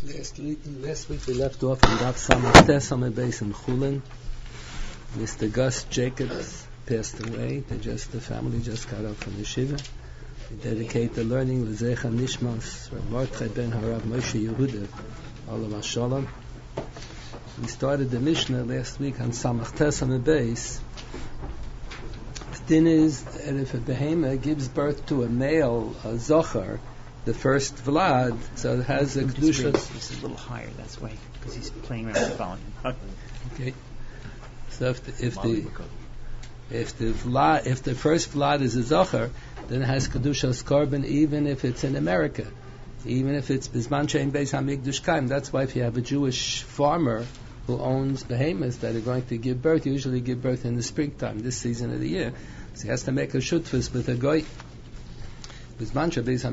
Last week we left off in Daf Samach Tes Amud Beis in Chulin. Mr. Gus Jacobs passed away. The family just got up from yeshiva. We dedicate the learning L'Zecha Nishmas Rav Mordechai ben Harav Moshe Yehuda Olav Shalom. We started the Mishnah last week on Samach Tes Amud Beis. The thing is that if a behema gives birth to a male, a zochar, the first Vlad, so it has a kedusha. It's a little higher, that's why, because he's playing around with the volume. Okay. So if the first Vlad is a zochar, then it has kedushas korban, even if it's in America, even if it's bisman she'ein beis hamikdash kaim. That's why if you have a Jewish farmer who owns behemoths that are going to give birth, usually give birth in the springtime, this season of the year, so he has to make a shutfus with a goy. It's not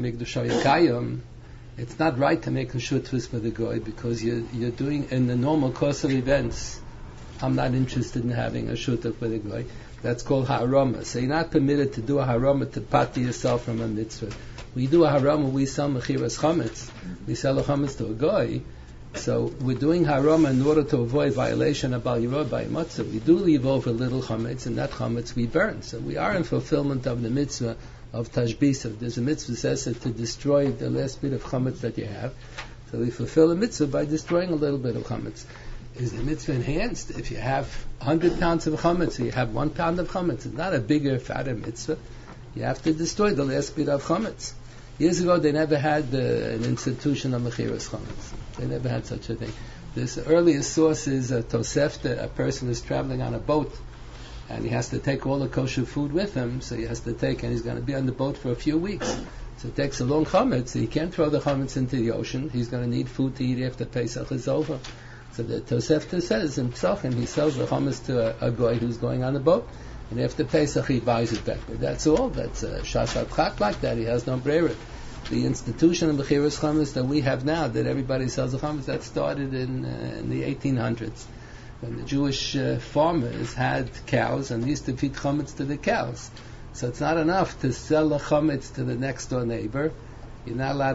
right to make a shutfus for the goy because you're doing in the normal course of events. I'm not interested in having a shutfus for the goy. That's called harama. So you're not permitted to do a harama to pati yourself from a mitzvah. We do a harama, we sell mechiras chametz. We sell a chametz to a goy. So we're doing harama in order to avoid violation of bal yirah by matzah. We do leave over little chametz, and that chametz we burn. So we are in fulfillment of the mitzvah of tashbisa. There's a mitzvah that says to destroy the last bit of chametz that you have. So we fulfill a mitzvah by destroying a little bit of chametz. Is the mitzvah enhanced if you have 100 pounds of chametz, so you have 1 pound of chametz? It's not a bigger, fatter mitzvah. You have to destroy the last bit of chametz. Years ago, they never had an institution of mechiras chametz. They never had such a thing. This earliest source is a Tosefta. A person is traveling on a boat, and he has to take all the kosher food with him, so he has to take, and he's going to be on the boat for a few weeks. So it takes a long chametz, so he can't throw the chametz into the ocean. He's going to need food to eat after Pesach is over. So the Tosefta says himself, and he sells the chametz to a goy who's going on the boat, and after Pesach he buys it back. But that's all. That's shas adchak like that. He has no brera. The institution of mechiras chametz that we have now, that everybody sells the chametz, that started in the 1800s. When the Jewish farmers had cows and used to feed chametz to the cows. So it's not enough to sell the chametz to the next door neighbor. You're not allowed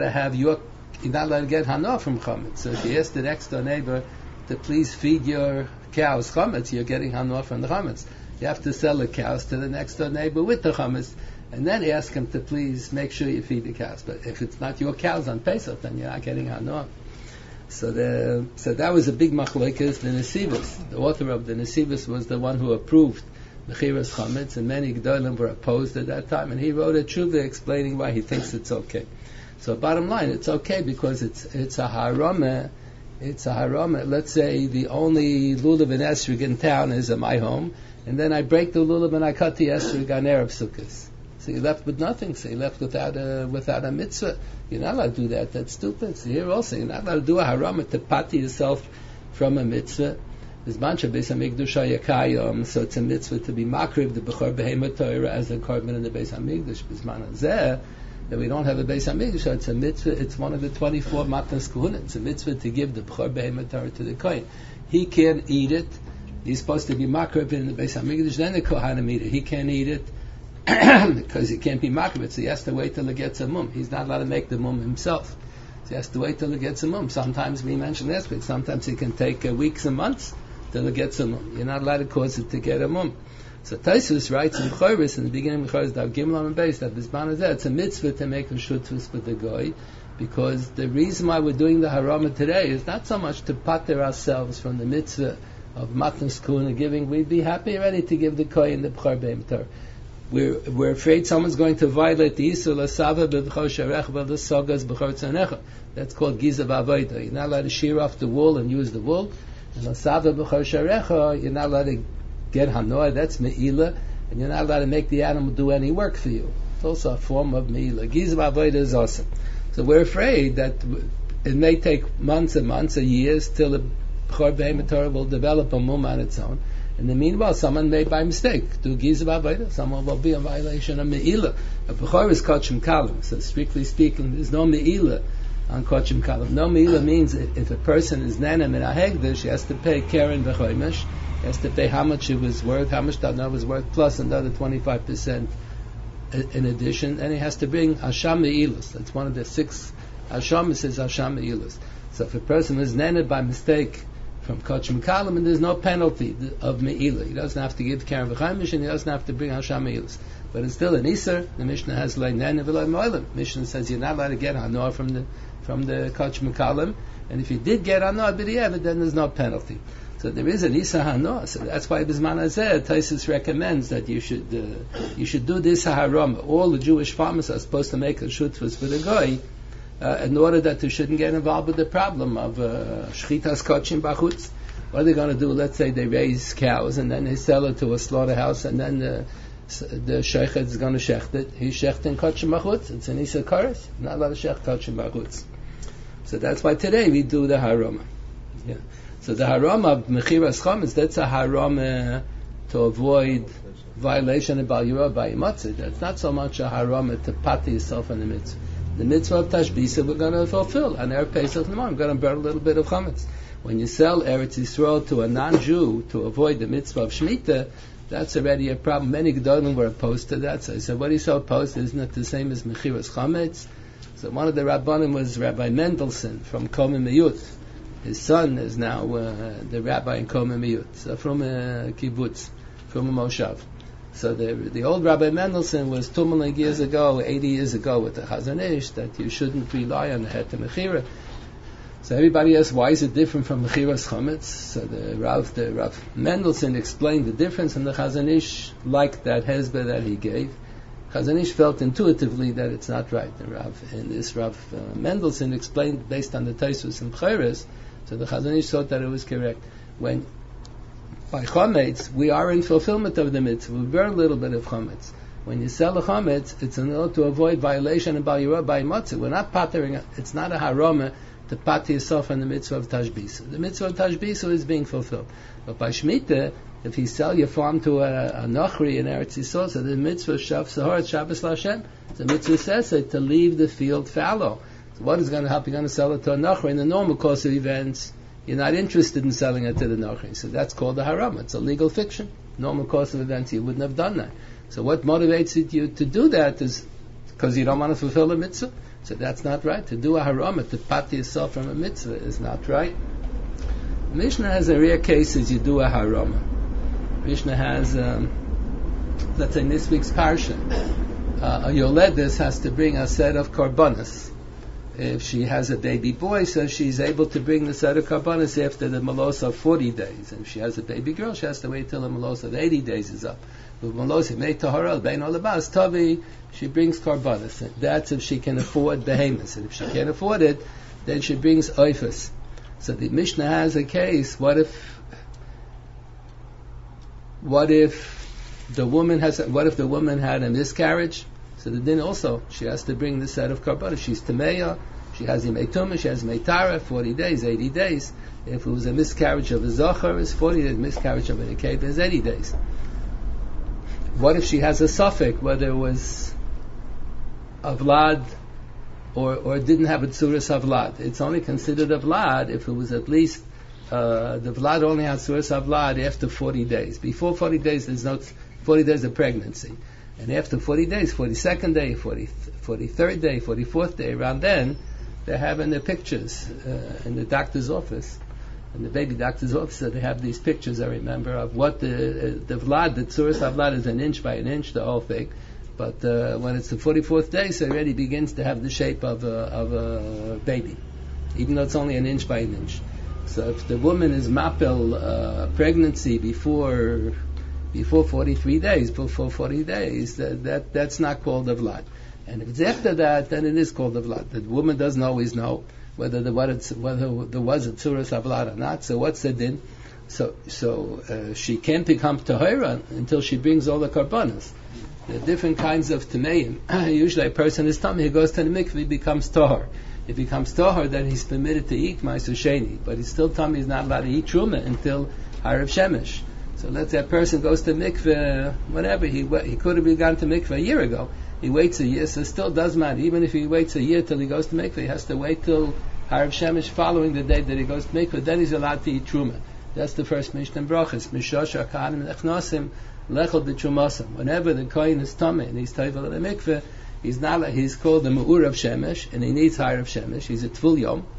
to get hana from chametz. So if you ask the next door neighbor to please feed your cows chametz, you're getting hana from the chametz. You have to sell the cows to the next door neighbor with the chametz, and then ask him to please make sure you feed the cows. But if it's not your cows on Pesach, then you're not getting hana. So that was a big machlokes. The Nesivos, the author of the Nesivos, was the one who approved mechiras chametz, and many gedolim were opposed at that time. And he wrote a tshuva explaining why he thinks it's okay. So bottom line, it's okay because it's a harama. It's a harama. Let's say the only lulav and esrog in town is at my home, and then I break the lulav and I cut the esrog on Erev Sukkos. So you're left with nothing. So you're left without a mitzvah. You're not allowed to do that. That's stupid. So here also, you're not allowed to do a harama to pati yourself from a mitzvah. There's mancha beis hamikdash hayakayim, so it's a mitzvah to be makrib the bechor behemoth Torah as a korban in the beis hamikdash. Bisman hazeh that we don't have a beis hamikdash. So it's a mitzvah. It's one of the 24 matnas kahuna. It's a mitzvah to give the bechor behemoth Torah to the kohen. He can't eat it. He's supposed to be makrib in the beis hamikdash. Then the kohanim eat it. He can't eat it because he can't be makrib, so he has to wait till he gets a mum. He's not allowed to make the mum himself, so he has to wait till he gets a mum. Sometimes, we mentioned last week, sometimes he can take weeks and months till he gets a mum. You're not allowed to cause it to get a mum. So Taisus writes in Choros, in the beginning of Choros, that Gimel and Beis, that Bisman is there. It's a mitzvah to make a shutfus with the goy, because the reason why we're doing the harama today is not so much to pater ourselves from the mitzvah of matnas kuna giving. We'd be happy already to give the kohen the b'chor behem Torah. We're afraid someone's going to violate the Yisur L'Sava B'B'chor Sharech V'L'Sogas B'chor Tzanecha. That's called Gizav Avodah. You're not allowed to shear off the wool and use the wool. And L'Sava B'chor Sharecha, you're not allowed to get Hanoah, that's Me'ilah, and you're not allowed to make the animal do any work for you. It's also a form of Me'ilah. Gizav Avodah is awesome. So we're afraid that it may take months and months or years till the B'chor Behemoth Torah will develop a mum on its own. In the meanwhile, someone may by mistake do gizav avodah. Someone will be in violation of me'ilah. A bechor is kochim kalim. So strictly speaking, there's no me'ilah on kochim kalim. No me'ilah means if a person is nanem in a hegdish, he has to pay keren v'choimish. He has to pay how much it was worth, how much that was worth, plus another 25% in addition. And he has to bring asham me'ilas. That's one of the 6 asham. It says asham me'ilas. So if a person was nened by mistake from Kachim Kalam, and there's no penalty of Me'ila. He doesn't have to give Karen V'chaimish, and he doesn't have to bring Hasham Me'ilas. But it's still an Isser. The Mishnah has Lei Nen V'Lei Mo'ilim. Mishnah says you're not allowed to get Hanor from the Kachim Kalam, and if you did get Hanor B'di'evet, then there's no penalty. So there is an Isser Hanor. So that's why B'zman Hazeh, Taisus recommends that you should do this Harama. All the Jewish farmers are supposed to make a shutfus for the goy, in order that they shouldn't get involved with the problem of shchitas kochim bachutz. What are they going to do? Let's say they raise cows and then they sell it to a slaughterhouse, and then the sheikh is going to shecht it. He's shechting kochim bachutz. It's an isa kares. Not allowed to shecht kochim bachutz. So that's why today we do the harama. Yeah. So the harama of mechiras chametz, that's a harama to avoid violation of bal yirah by matzah. That's not so much a harama to pati yourself in the mitzvah. The mitzvah of Tashbisa we're going to fulfill. On Erev Pesach, I'm going to burn a little bit of chametz. When you sell Eretz Yisrael to a non-Jew to avoid the mitzvah of Shemitah, that's already a problem. Many Gedolim were opposed to that. So I said, what are you so opposed to? Isn't it the same as Mechiras Chametz? So one of the Rabbanim was Rabbi Mendelssohn from Komim Meyut. His son is now the rabbi in Komim Meyut, so from a kibbutz, from a moshav. So the old Rabbi Mendelssohn was 80 years ago with the Chazon Ish, that you shouldn't rely on the Heter Mechira. So everybody asks, why is it different from Mechiras Chametz? So the Rav Mendelssohn explained the difference, and the Chazon Ish liked that hezbollah that he gave. Chazon Ish felt intuitively that it's not right. And this Rav Mendelssohn explained based on the Taisus and B'chairos, so the Chazon Ish thought that it was correct. When by chametz, we are in fulfillment of the mitzvah. We burn a little bit of chametz. When you sell a chametz, it's in order to avoid violation of bal yirah by matzah. We're not pattering. It's not a harama to pat yourself on the mitzvah of tashbisa. The mitzvah of tashbisa is being fulfilled. But by shmita, if you sell your farm to a nochri in Eretz Yisrael, so the mitzvah of shav sahar Shabbos Lashem, the mitzvah says it to leave the field fallow. So what is going to help? You're going to sell it to a nochri in the normal course of events. You're not interested in selling it to the Nochri. So that's called a haram. It's a legal fiction. Normal course of events, you wouldn't have done that. So what motivates you to do that is because you don't want to fulfill a mitzvah. So that's not right. To do a haram, to pat yourself from a mitzvah is not right. Mishnah has a rare case as you do a haram. Mishnah has, let's say in this week's parsha, a yoledis has to bring a set of korbanos. If she has a baby boy, so she's able to bring the set of karbanos after the malos of 40 days. And if she has a baby girl, she has to wait till the malos of 80 days is up. With malos of mei tahara bein olabas tavi, she brings karbanos. That's if she can afford behemoths. And if she can't afford it, then she brings oifus. So the Mishnah has a case. What if the woman had a miscarriage? So the din also, she has to bring the set of karbanos. She's tameya, she has imei tumah, she has imei tara, 40 days, 80 days. If it was a miscarriage of a zachar, it's 40 days. Miscarriage of a nekeva is 80 days. What if she has a suffix, whether it was avlad or didn't have a tzuras avlad? It's only considered avlad if it was at least the vlad only has tzuras avlad after 40 days. Before 40 days, there's no 40 days of pregnancy. And after 40 days, 42nd day, 43rd day, 44th day, around then, they're having the pictures in the doctor's office, in the baby doctor's office. So they have these pictures, I remember, of what the vlad, the tzuras avlad is an inch by an inch, the whole thing. But when it's the 44th day, so it already begins to have the shape of a baby, even though it's only an inch by an inch. So if the woman is mapel pregnancy before 43 days, before 40 days, that's not called a vlad. And if it's after that, then it is called a vlad. The woman doesn't always know whether there was a tzuras avlad or not. So what's the din? So she can't become tahira until she brings all the karbanos. There are different kinds of tameim. Usually a person is tamei, he goes to the mikveh, he becomes tahor. If he becomes tahor, then he's permitted to eat ma'aser sheni, but he's still tamei, he's not allowed to eat truma until harav shemesh. So let's say a person goes to mikveh, whatever, he could have gone to mikveh a year ago. He waits a year, so it still does matter. Even if he waits a year till he goes to mikveh, he has to wait till harav shemesh following the day that he goes to mikveh, then he's allowed to eat truma. That's the first Mishnah Brachas. Mishosh HaKahanim Nechnosim Lechol B'Trumasam. Whenever the kohen is tamei and he's tayvel in the mikveh, he's called the Me'ur of Shemesh, and he needs harav shemesh. He's a Tvul Yom.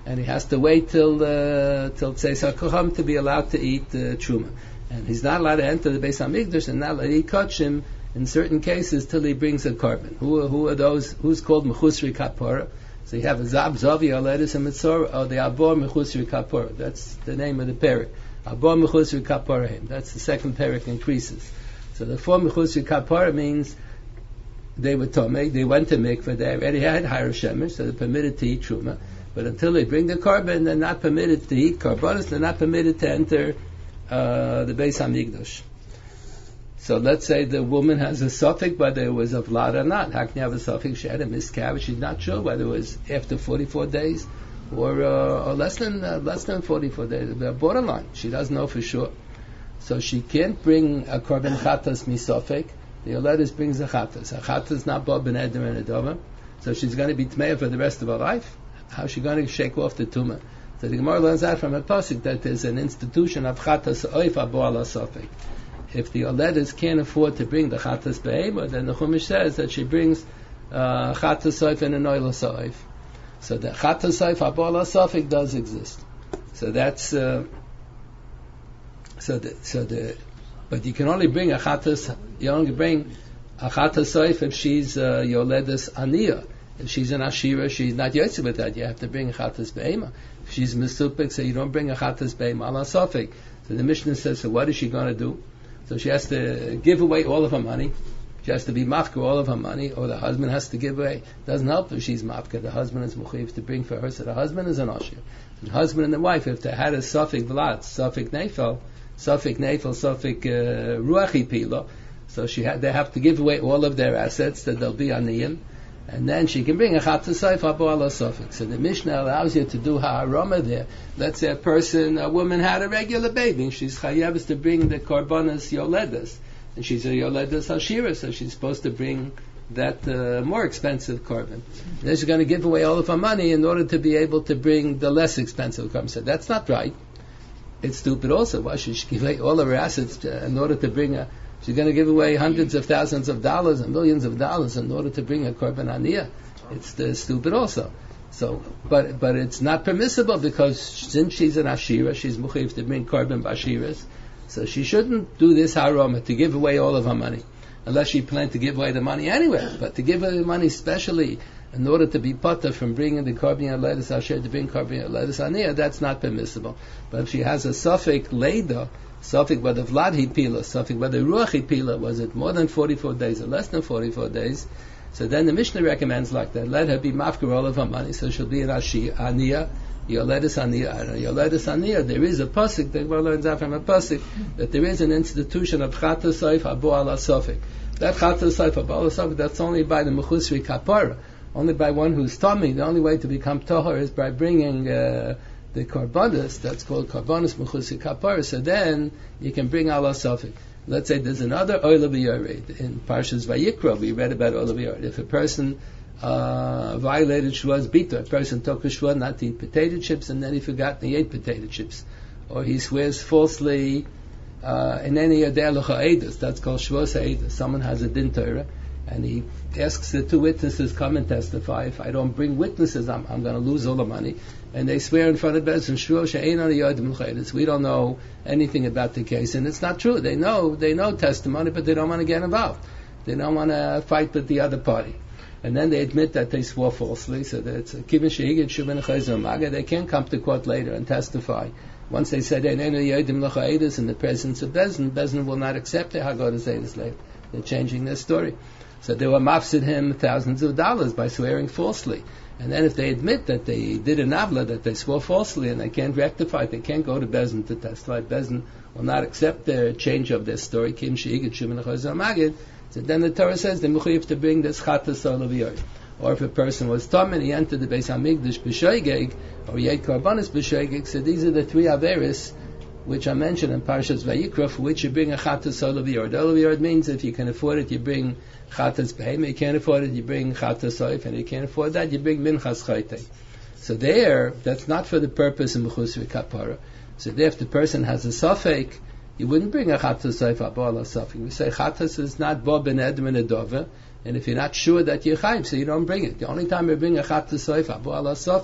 and he has to wait till Tzeis HaKoham to be allowed to eat Truma. And he's not allowed to enter the Beis HaMikdash and not allowed to eat Kachim in certain cases till he brings a carbon. Who are those? Who's called Mechusri Kapara? So you have a Zab, Zavi, Aletis, and Mitzor, or the Abor Mechusri Kapara. That's the name of the parak. Abor Mechusri Kapara. That's the second parak increases. So the 4 Mechusri Kapara means they were Tomei, they went to Mikveh, they already had Higher Shemesh, so they're permitted to eat Truma. But until they bring the carbon, they're not permitted to eat Karbanos, they're not permitted to enter the Beis HaMikdash. So let's say the woman has a suffix whether it was a vlad or not. How can you have a suffix? She had a miscarriage. She's not sure whether it was after 44 days or less than 44 days. Borderline. She doesn't know for sure. So she can't bring a korban chatas misofik. The Yoledes brings a chatas. A chatas is not bo ben eder and adova. So she's going to be tmeya for the rest of her life. How's she going to shake off the tumah? So the Gemara learns out from a pasuk that there's an institution of chatas oif abo ala sofik. If the Yoledes can't afford to bring the chatas behema, then the Chumash says that she brings chatas oif and an oila soif. So the chatas oif abo ala sofik does exist. So that's but you can only bring a chatas. You only bring a chatas soif if she's Yoledes aniyah. If she's an ashira, she's not yotze with that. You have to bring a chatas behema. If she's misupik, so you don't bring a chatas behema ala sofik. So the Mishnah says, so what is she going to do? So she has to give away all of her money. She has to be mafka all of her money, or the husband has to give away. Doesn't help if she's mafka. The husband is mechuyev to bring for her. So the husband is an ashir. The husband and the wife, if they had a safik vlad, safik nefel, safik ruachi pila, so they have to give away all of their assets that they'll be aniyim, and then she can bring a chatas soif abo ala safik. So the Mishnah allows you to do ha'arama there. Let's say a woman had a regular baby, she's chayavis to bring the korbanos yoledas, and she's a yoledas hashira, so she's supposed to bring that more expensive korban. Then she's going to give away all of her money in order to be able to bring the less expensive korban. So that's not right. It's stupid also. Why should she give away all of her assets in order to bring a... She's going to give away hundreds of thousands of dollars and millions of dollars in order to bring a korban aniyah. It's stupid also. So, but it's not permissible because since she's an ashira, she's muchiv to bring korban bashiras. So she shouldn't do this harama to give away all of her money, unless she planned to give away the money anyway. But to give away the money specially in order to be potter from bringing the korban yoledas asher to bring korban yoledas aniyah, that's not permissible. But if she has a suffix leda, suffix by the vlad hipila, suffix by the ruach hipila, was it more than 44 days or less than 44 days? So then the Mishnah recommends like that. Let her be mafkir all of her money, so she'll be an aniyah, yoledas aniyah. Yoledas aniyah, there is a pasuk, the Gemara learns out from a pasuk, that there is an institution of chatas soif abo ala sofik. That chatas soif abo ala sofik, that's only by the mechusri kapara, only by one who's tummy. The only way to become tahor is by bringing the korbanos, that's called korbanos mechusri kapara. So then you can bring ala sofik. Let's say there's another oil b'yored. In Parshas Vayikra, we read about oil b'yored. If a person violated Shua's bita, a person took a Shua not to eat potato chips, and then he forgot and he ate potato chips. Or he swears falsely in any Adeh L'cha'edus, that's called Shua's ha'edus. Someone has a din Torah, and he asks the two witnesses, come and testify. If I don't bring witnesses, I'm going to lose all the money. And they swear in front of Bezin, Shua she'ein ani yodim l'cha'edus. We don't know anything about the case, and it's not true. They know testimony, but they don't want to get involved. They don't want to fight with the other party. And then they admit that they swore falsely, so that it's kivin she'igid shuvin chayzer maga. They can't come to court later and testify. Once they said in the presence of Bezin will not accept it. Haggadah Zaydas later. They're changing their story. So they were mafsid him thousands of dollars by swearing falsely. And then if they admit that they did an avla, that they swore falsely, and they can't rectify it, they can't go to Bezin to testify. Bezin will not accept their change of their story. Kim she'igid shumin chayzer magid. So then the Torah says the mechuyev to bring this chatas olav yod. Or if a person was tom and he entered the Beis Hamikdash b'shoigeg, or he ate karbanis b'shoigeg, so these are the three averis which are mentioned in Parshas Vayikra, for which you bring a chatas olav yod. Olav yod means if you can afford it, you bring chatas behema. You can't afford it, you bring chatas oif, and you can't afford that, you bring minchas chayte. So there, that's not for the purpose of mechusri kapara. So there, if the person has a safek, you wouldn't bring a chatas oif abo ala safek. We say chatas is not bo ben edom and adova, and if you're not sure that you're chayim, so you don't bring it. The only time you bring a chatas oif abo ala safek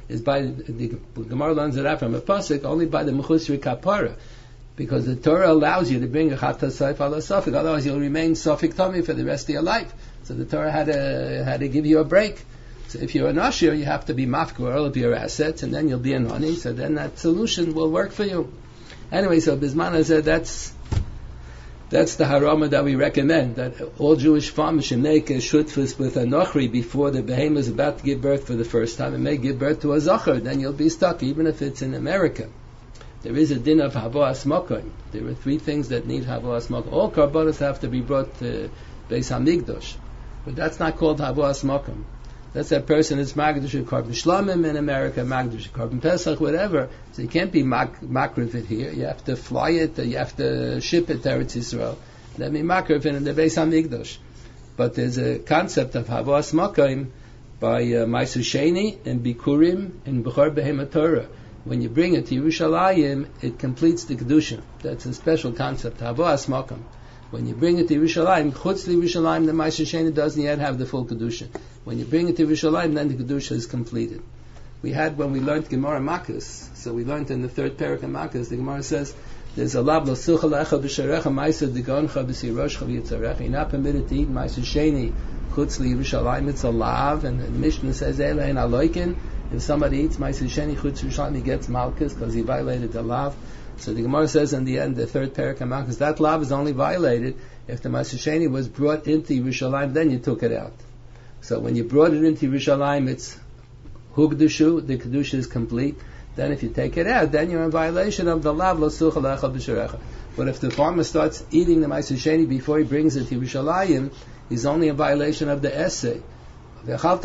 is by the Gemara learns it out from a pasuk only by the mechusri kapara, because the Torah allows you to bring a chatas seif ala safik, otherwise you'll remain safik tummy for the rest of your life. So the Torah had to give you a break. So if you're an usher, you have to be mafkor all of your assets, and then you'll be an oni. So then that solution will work for you. Anyway, so Bismana said that's the harama that we recommend, that all Jewish farmers should make a shutfus with a nochri before the behemoth is about to give birth for the first time, and may give birth to a zachar. Then you'll be stuck, even if it's in America. There is a din of havoas mokim. There are 3 things that need havoas mokim. All karbonos have to be brought to Beis Hamikdash, but that's not called havoas mokim. That's that person is magdush carbon shlamim in America, magdush carbon pesach, whatever. So you can't be makriv it here. You have to fly it, you have to ship it to Eretz Yisrael. Let me makriv it in the Beis Hamikdash. But there's a concept of havas makim by Ma'aser Sheni and Bikurim and Bechor Behemoth Torah. When you bring it to Yerushalayim, it completes the kedusha. That's a special concept, havas makim. When you bring it to Yerushalayim, chutz li Yerushalayim, the Ma'aser Sheni doesn't yet have the full kedusha. When you bring it to Yerushalayim, then the kedusha is completed. We had when we learned Gemara Makos, so we learned in the 3rd parak of Makos, the Gemara says there's a lav lo sucha lecha b'sharecha ma'aser digoncha b'siroshcha v'yitzarecha. You're not permitted to eat Ma'aser Sheni chutz li Yerushalayim. It's a lav, and the Mishnah says Elein aloikin. If somebody eats Ma'aser Sheni chutz Yerushalayim, he gets malchus because he violated the lav. So the Gemara says in the end, the 3rd parak of Makos, that lav is only violated if the Ma'aser Sheni was brought into Yerushalayim, then you took it out. So when you brought it into Yerushalayim, it's hugdushu, the kedusha is complete. Then if you take it out, then you're in violation of the lav lo sucha lecha b'sharecha. But if the farmer starts eating the Ma'aser Sheni before he brings it to Yerushalayim, he's only in violation of the essay. It's a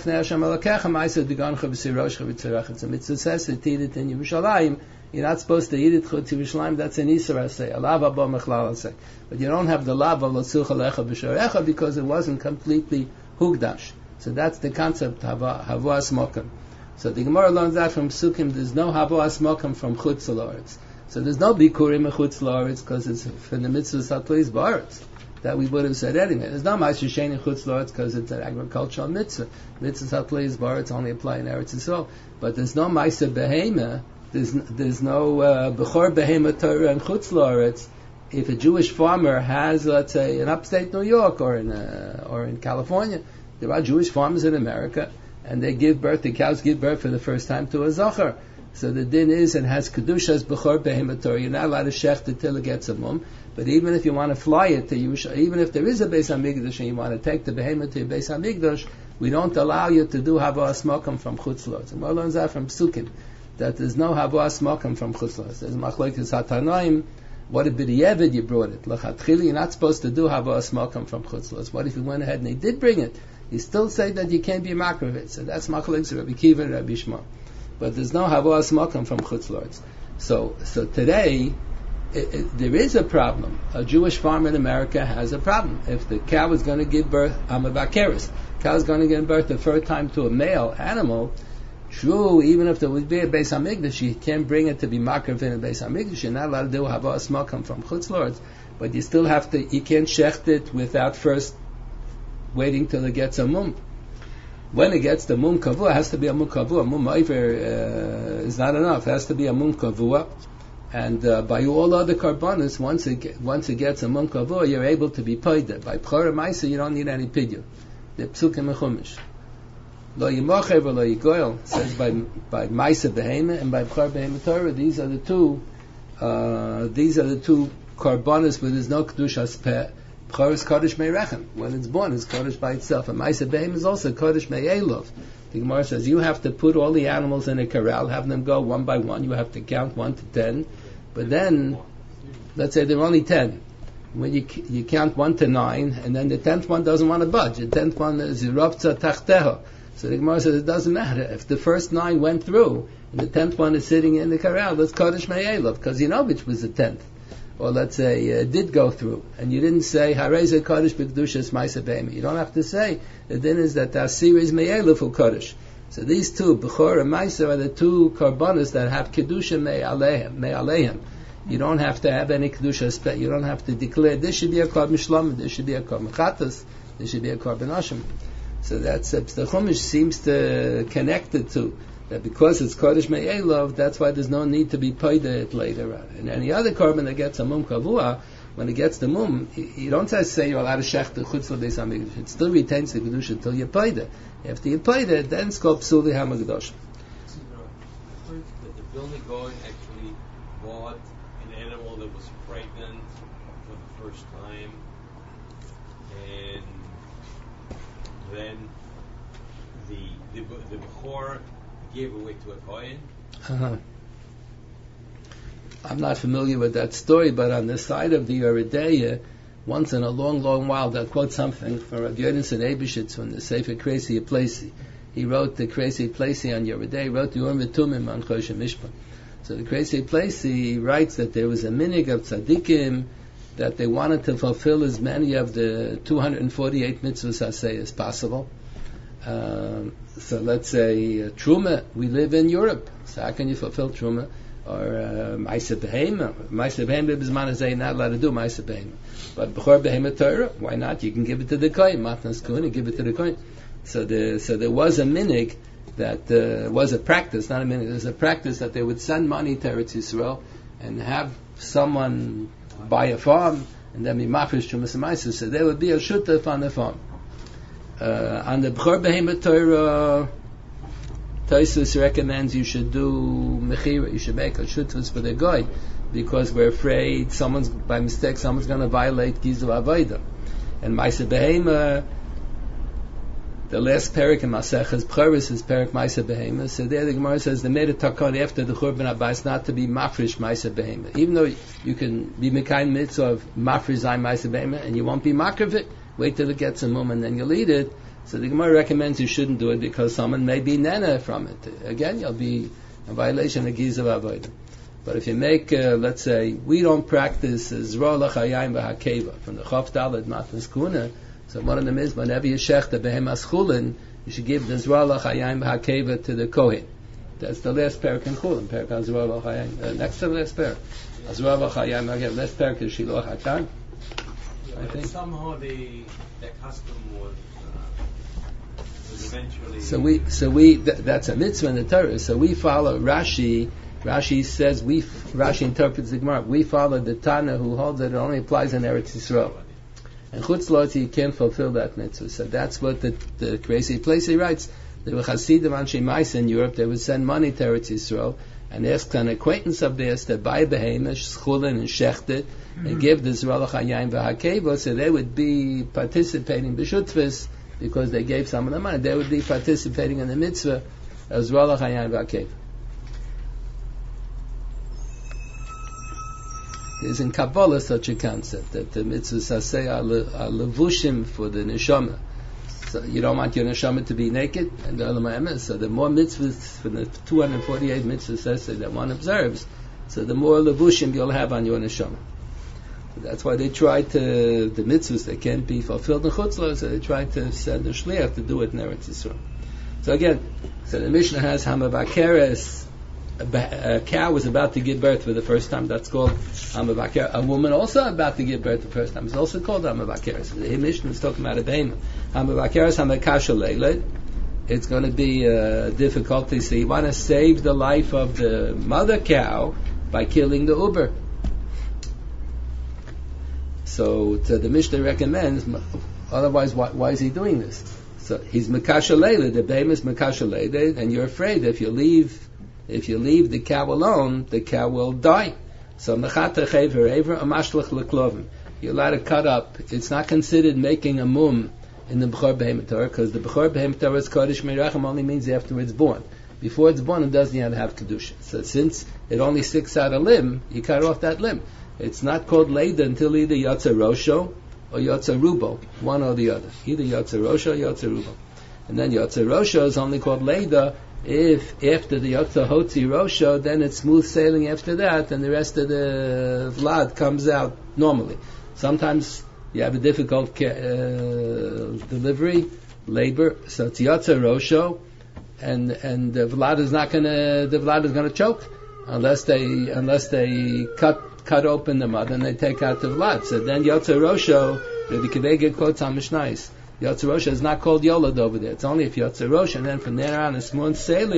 mitzvah says to eat it in Yerushalayim. You're not supposed to eat it chutz Yerushalayim. That's an isur essay, a lav haba mechlal essay. But you don't have the lav lo sucha lecha b'sharecha because it wasn't completely hugdash. So that's the concept of havoas mokim. So the Gemara learns that from Sukkim. There's no havoas mokim from chutz la'aretz. So there's no bikurim of chutz la'aretz because it's from the mitzvah satleis ba'aretz that we would have said anyway. There's no Ma'aser Sheni chutz la'aretz because it's an agricultural mitzvah. Mitzvah satleis ba'aretz only apply in Eretz Yisrael. But there's no Ma'aser behema. There's no bechor behema Torah and chutz la'aretz. If a Jewish farmer has, let's say, in upstate New York or in California, there are Jewish farmers in America, and they give birth, the cows give birth for the first time to a zachar. So the din is, and has kedushas bechor behemoth Torah. You're not allowed to shecht it till it gets a mum. But even if you want to fly it to Yerushalayim, even if there is a Beis Hamikdash and you want to take the behemoth to your Beis Hamikdash, we don't allow you to do havas makom from chutz la'aretz. And we'll learn that from Sukkim, that there's no havas makom from chutz la'aretz. There's machlokes hatanoim. What if b'di'evid you brought it? L'chatchili, you're not supposed to do havas makom from chutz la'aretz. What if you went ahead and he did bring it? You still say that you can't be makriv it. So that's machlokes Rabbi Kiva and Rabbi Shmuel. But there's no havas makom from chutz la'aretz. So today, there is a problem. A Jewish farmer in America has a problem. If the cow is going to give birth, I'm a bakeris. Cow is going to give birth the first time to a male animal. True, even if there would be a Beis Hamikdash, you can't bring it to be makriv in a Beis Hamikdash. You're not allowed to do havas makom from chutz la'aretz. But you still have to. You can't shecht it without first waiting till it gets a mum. When it gets the mum kavua, it has to be a mum kavua. Mum ma'aver is not enough. It has to be a mum kavua. And by all other karbanos, once it gets a mum kavua, you're able to be paid. By pchora ma'isa, you don't need any pidyon. The psukim mechumish. Lo yimacher v'lo yigoyel says by ma'isa behema and by pchora behema Torah. These are the two karbanos where there's no kedushas peh. Pchor is Kodesh Me'rechem. When it's born, it's Kodesh by itself. And Ma'aser Behem is also Kodesh Me'elov. The Gemara says you have to put all the animals in a corral, have them go one by one. You have to count 1 to 10. But then, let's say there are only 10. When you count 1 to 9, and then the 10th one doesn't want to budge. The 10th one is Yirovtza Tachteho. So the Gemara says it doesn't matter. If the first 9 went through, and the 10th one is sitting in the corral, that's Kodesh Me'elov, because you know which was the 10th. Or let's say did go through, and you didn't say Harei Kodesh b'Kedushas Ma'aser Behema. You don't have to say. The din is that the Asir is Me'eluf Kodesh. So these two, Bechor and Ma'aser, are the two karbanos that have Kedusha Me'alehem. You don't have to have any Kedusha. You don't have to declare this should be a Korban Shlamim, this should be a Korban Chatas, this should be a Korban Hashem. So that's the Chumash seems to connect it to that because it's Kodesh Me'elov, that's why there's no need to be paid it later on. And any other korban that gets a mum kavua, when it gets the mum, you don't say you're allowed to shech the chutz l'beis hamikdash. It still retains the kedusha until you paid it. After you paid it, then it's called psuli hamikdash. The Vilna Gaon actually bought an animal that was pregnant for the first time, and then the Bechor gave away to a Kohen. Uh-huh. I'm not familiar with that story, but on the side of the Yeridea, once in a long, long while, they'll quote something from Rabbi Yonasan Eibishitz from the Sefer Kresi Plesi. He wrote the Kresi Plesi on Yeridea, he wrote the Urim V'Tumim on Chosh Mishpat. So the Kresi Plesi writes that there was a minig of tzaddikim that they wanted to fulfill as many of the 248 mitzvahs as possible. So let's say Truma, we live in Europe, so how can you fulfill Truma? Or Maisa Behema. Maisa Behema B'zman Hazeh, not allowed to do Maisa Behema. But B'chor Behema Torah, why not? You can give it to the Kohen. Matnas Kohen, give it to the Kohen. So there was a minig that was a practice, not a minig, there was a practice that they would send money to Eretz Yisrael and have someone buy a farm and then be mafresh Trumas Maisa. So there would be a shutaf on the farm. On the B'chor Behema Torah, Tosfos recommends you should do mechira, you should make a shutfus for the goy, because we're afraid by mistake someone's going to violate Gizu Avodah. And Maisa Behema, the last parak in Maseches B'choros is parak Maisa Behema. So there the Gemara says they made a takon after the Churban Abayis not to be mafresh Maisa Behema. Even though you can be mekayin mitzvah of mafresh zayin Maisa Behema and you won't be makriv it, wait till it gets a mum and then you'll eat it. So the Gemara recommends you shouldn't do it because someone may be nena from it. Again, you'll be a violation of Gizav Avodah. But if you make, let's say, we don't practice Zro L'Chayayim V'Hakeva from the Chof Daled Matnas Kuna. So one of them is whenever you shech the Behemas Chulin, you should give the Zro L'Chayayim V'Hakeva to the Kohen. That's the last parak in Chulin. Parak on Zro L'Chayayim. Next to the last parak. Zro L'Chayayim V'Hakeva. Last parak is Shiloh HaKan. I think. Somehow the custom was eventually. So we that's a mitzvah in the Torah. So we follow Rashi. Rashi says Rashi interprets the Gemara. We follow the Tana who holds that it only applies in Eretz Yisrael. And Chutz La'aretz you can't fulfill that mitzvah. So that's what the Kresi Plesi writes. There were Hasidim Anshe Maisa in Europe. They would send money to Eretz Yisrael and ask an acquaintance of theirs to buy behemoth, schulin and shechted, and give the Zro L'Chayayim V'Hakeva. So they would be participating b'shutfis because they gave some of the money. They would be participating in the mitzvah of Zro L'Chayayim V'Hakeva. There's in Kabbalah such a concept that the mitzvahs are levushim for the neshama. So you don't want your neshama to be naked, and the Olam HaEmes. So the more mitzvahs from the 248 mitzvahs that one observes, so the more levushim you'll have on your neshama. So that's why they try to the mitzvahs that can't be fulfilled in Chutz La'aretz, so they try to send a shliach to do it in Eretz Yisrael. So again, so the Mishnah has Hamavakeres. A cow was about to give birth for the first time. That's called Hamavakeres. A woman also about to give birth the first time. It's also called Hamavakeres. The Mishnah is talking about a behemoth. Hamavakeres Hamakasha Leilet. It's going to be a difficulty. So you want to save the life of the mother cow by killing the uber. So the Mishnah recommends. Otherwise, why is he doing this? So he's Makasha Leilet. The behemoth is Makasha Leilet, and you're afraid if you leave the cow alone, the cow will die. So mechata chever ever amashlach leklovim. You're allowed to cut up. It's not considered making a mum in the B'chor Behemoth Torah because the B'chor Behemoth Torah is Kodesh Meirachem only means after it's born. Before it's born, it doesn't yet have kedusha. So since it only sticks out a limb, you cut off that limb. It's not called leida until either yotza rosho or yotza rubo, one or the other. Either yotza rosho or yotza rubo. And then yotza rosho is only called leida if after the Yotza Hotzi Rosho, then it's smooth sailing after that, and the rest of the Vlad comes out normally. Sometimes you have a difficult delivery, labor, so it's Yotza Rosho, and the Vlad is gonna choke unless they cut open the mother and they take out the Vlad. So then Yotza Rosho, the Kivega quotes on Mishnais. Yotza Rosha is not called Yolad over there. It's only if Yotza Rosha, and then from there on it's smooth sailing,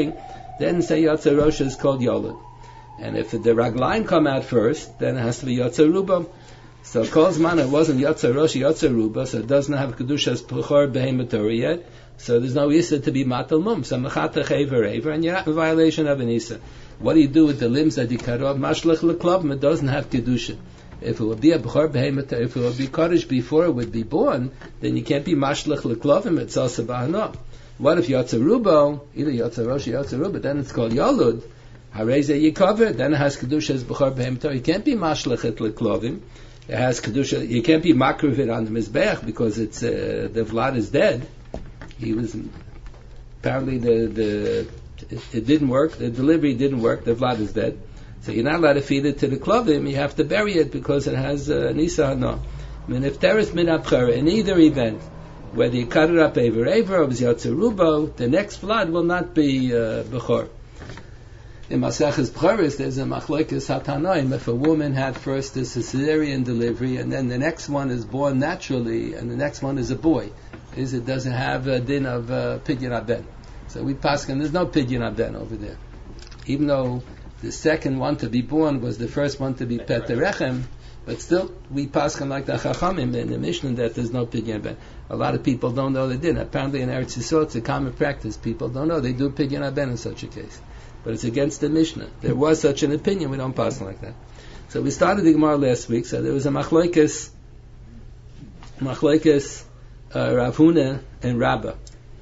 then say Yotzer Rosh is called Yolud. And if the Raglaim come out first, then it has to be Yotzer Ruba. So Kol Zman it wasn't Yotzer Rosh, Yotzer Ruba, so it doesn't have Kedushas Pechor Behemotor yet, so there's no Issa to be Matal Mum. So Mechatach Ever, and you're not in violation of an Issa. What do you do with the limbs that you cut off? Mashlech Leklavim, it doesn't have Kedusha. If it would be a Bechor Behemotor, if it would be Kaddish before it would be born, then you can't be Mashlech Leklavim, it's also Bahana. What if Yotzer Ruba, either Yotzer Rosh or Yotzer Ruba, then it's called Yolud, Hareze Yikover, then it has Kedusha as Bechor Behemotor. You can't be Mashlech Leklavim. It has Kedusha. You can't be makriv it on the Mizbeach because it's the Vlad is dead. He was apparently it didn't work. The delivery didn't work. The Vlad is dead. So you're not allowed to feed it to the Klovim. You have to bury it because it has Nisa Hana. I mean, if there is min abchara in either event, whether you cut it up over or Yotzer Rubo, the next Vlad will not be Bechor. In Maseches Bcharis, there's a machlokes hatanoim. If a woman had first a cesarean delivery, and then the next one is born naturally, and the next one is a boy, it doesn't have a din of pidyon aben. So we paskin, there's no pidyon aben over there. Even though the second one to be born was the first one to be peterechem, but still we paskin like the Chachamim in the Mishnah that there's no pidyon aben. A lot of people don't know they did. Apparently in Eretz Yisrael it's a common practice. People don't know they do pidyon aben in such a case. But it's against the Mishnah. There was such an opinion, we don't pass like that. So we started the Gemara last week, so there was a machlokes Rav Huna and Rabbah.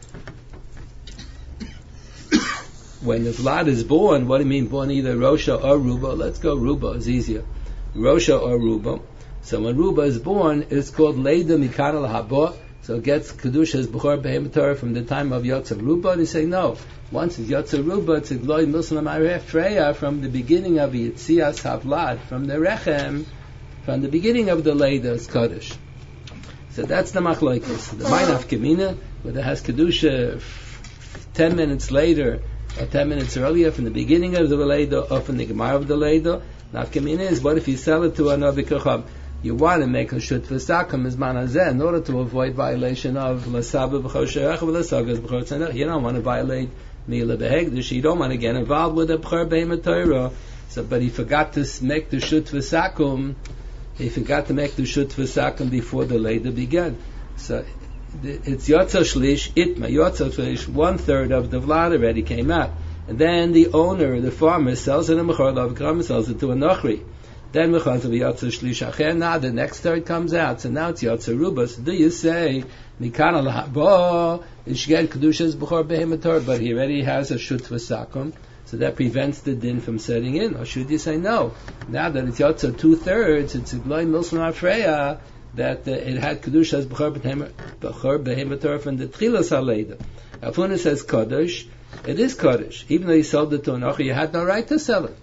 When the Vlad is born, what do you mean born either Rosha or Ruba? Let's go Ruba, it's easier. Rosha or Ruba. So when Ruba is born, it's called Leida Mikana L'Haba, so it gets Kedusha's Bechor Behemotor from the time of Yotzer Ruba. They say no. Once it's Yotzer Ruba, it's a Gloi Muslim Areh Freya from the beginning of Yitzias Havlad, from the Rechem, from the beginning of the Leida, it's Kaddish. So that's the Machlokes. The Ma'inaf Kemina, whether it has Kedusha 10 minutes later, or 10 minutes earlier, from the beginning of the Leida, or from the Gemara of the Leida. Naf Kemina is, what if you sell it to another Kacham? You want to make a shut v'sakum as manazeh in order to avoid violation of l'sabah b'chor she'ach v'l'sagas b'chor tzanach. You don't want to violate Mila Behegdish. You don't want to get involved with a B'chor Behemoth Torah. So, but he forgot to make the Shut V'Sakum. He forgot to make the Shut V'Sakum before the Leida began. So, it's Yotzer Shlish, Itma, Yotzer Shlish, 1/3 of the Vlad already came out. And then the owner, the farmer, sells it in Mechor Lavkram, sells it to a Nochri. Then Mechor Yotzer Shlish Acher, now the next third comes out. So now it's Yotzer Ruba. So do you say, Mikana L'Haba, it should get Kedusha's B'chor Behemoth Torah, but he already has a Shut V'Sakum, so that prevents the din from setting in? Or should you say no? Now that it's Yotzer 2/3, it's a Gloi Milsum Afreya, that it had Kedusha's B'chor Behemoth Torah from the Tchilas HaLeida. Afuna says Kaddish, it is Kaddish. Even though he sold it to an Ocher, you had no right to sell it.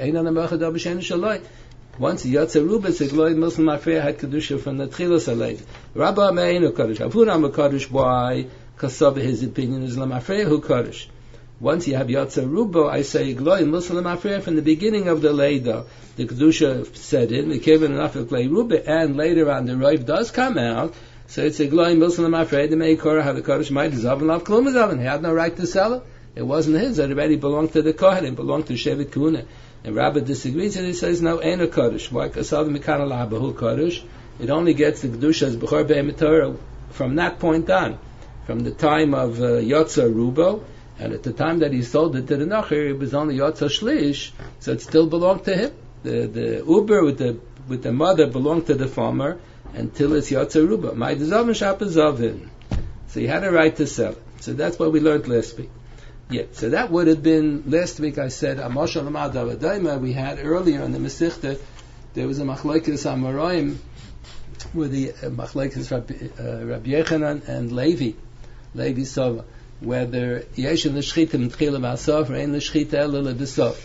Once Yotzer Ruba, it's a Gloi Muslim Afreya had Kedusha from the Tchilas HaLeida. Rabba Me'enu Kaddish. Afuna Am Kaddish, why? Because his opinion is Lam Afreya who Kaddish. Once you have Yotzer Ruba, I say Gloi Muslim Afreya from the beginning of the Leida. The Kedusha said in, the Kevin and Afik Gloi Ruba, and later on the Rav does come out, so it's a Gloi Muslim Afreya, the Me'ikora have the Kaddish, might Zav and Lav Klum Zav, he had no right to sell it. It wasn't his, it already belonged to the Kohen, it belonged to Shevet Kuna. And Rabbah disagrees and he says, no, ain't a Kaddish. Why? Because of the Mikana L'Habahu Kaddish, it only gets the Kedusha's B'chor Behemoth Torah from that point on. From the time of Yotzer Rubo, and at the time that he sold it to the Nocher, it was only Yotzer Shlish, so it still belonged to him. The Uber with the mother belonged to the farmer until it's Yotzer Rubo. My Zavin Shapazavin. So he had a right to sell it. So that's what we learned last week. Yeah, so that would have been, last week I said, Amosha Lamad Avadayma, we had earlier in the Masechta, there was a Machlokes Amoraim, with the Machlokes Rabbi Yechanan and Levi Sova, whether Yesh in the Shchita M'tchila B'Asof, or Ein the Shchita Elul B'Sof.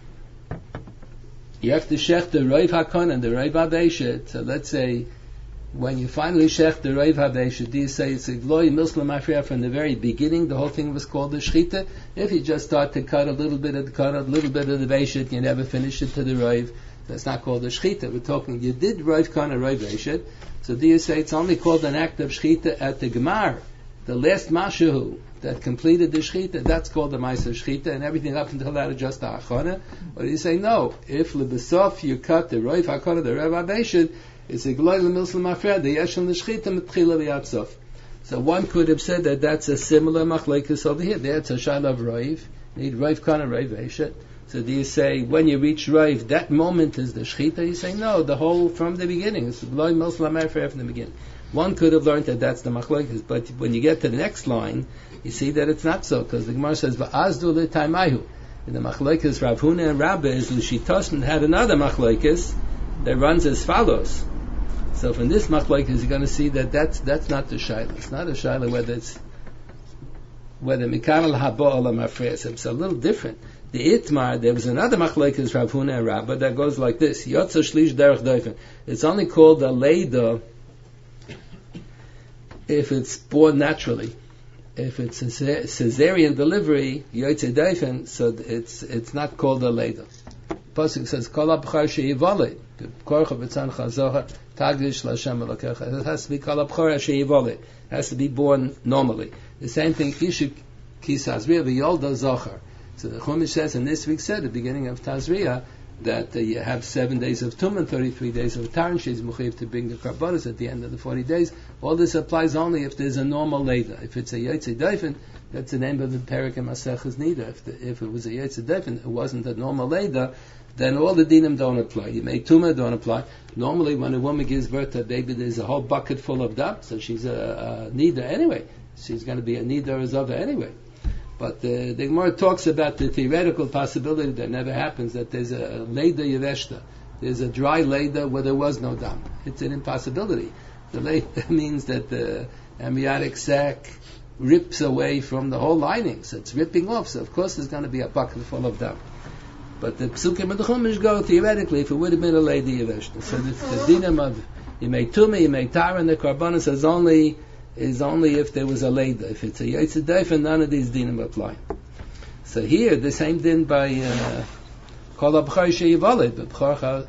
You have to shech the Rav Hakon and the Rav Habeshet, so let's say, when you finally shech the Rav Habeshet, do you say it's a Gloi Muslim Afreya from the very beginning, the whole thing was called the Shchita? If you just start to cut a little bit of the Beshet, you never finish it to the Rav, that's not called the Shchita. We're talking, you did Rav Kon or Rav Beshet, so do you say it's only called an act of Shchita at the Gemar? the last mashahu that completed the shechita, that's called the ma'aser shechita, and everything up until that is just the achana. Or you say no, if lebesof you cut the roif hakana, the rev abeshid, it's a gloy lemils lemafred, the yeshon the shechita mitchila v'yatsof. So one could have said that that's a similar machlekes over here. There it's a shayla of roif, need roif kana, roif abeshid. So do you say when you reach roif, that moment is the shechita? You say no, the whole from the beginning. It's the gloy lemils lemafred from the beginning. One could have learned that that's the machlekes, but when you get to the next line, you see that it's not so, because the Gemara says, "Va'azdu l'taimayu." In the machlekes, Rav Huna and Rabbi is l'shitosman had another machlekes that runs as follows. So from this machlekes, you're going to see that that's not the shayla. It's not a shayla whether mikanal haba or mafreis. It's a little different. The itmar, there was another machlekes, Rav Huna and Rabbi, that goes like this: Yotza shlish derech doifen. It's only called a leida if it's born naturally. If it's a cesarean delivery, yotze daifen, so it's not called a leida. Pasuk says, "Kol abchar sheyivoled, korcha b'tzan chazocha, tagdish l'Hashem elokecha." It has to be kol abchar sheyivoled. It has to be born normally. The same thing, ishu ki tazriya v'yolda zochar. So the Chumash says, and this week said, at the beginning of Tazriya, that you have 7 days of Tum and 33 days of Taran. She's mechuyev to bring the karbanos at the end of the 40 days. All this applies only if there's a normal leida. If it's a yotze daifen, that's the name of the perik in Maseches Nida. If it was a yotze daifen, it wasn't a normal leida, then all the dinim don't apply. You make tumah, don't apply. Normally, when a woman gives birth to a baby, there's a whole bucket full of dam, so she's a nida anyway. She's going to be a nida or zova anyway. But the Gemara talks about the theoretical possibility that never happens, that there's a leida yeveshta. There's a dry leida where there was no dam. It's an impossibility. The leida means that the amniotic sac rips away from the whole lining, so it's ripping off, so of course there's going to be a bucket full of dam. But the psukim of the Chumash go theoretically if it would have been a leida yeveshta. So the dinim of you make tumah, you make tar, and the karbanos is only if there was a leida. If it's a yotze daifen, none of these dinim apply. So here, the same din by kol abchar sheyivoled, b'bchar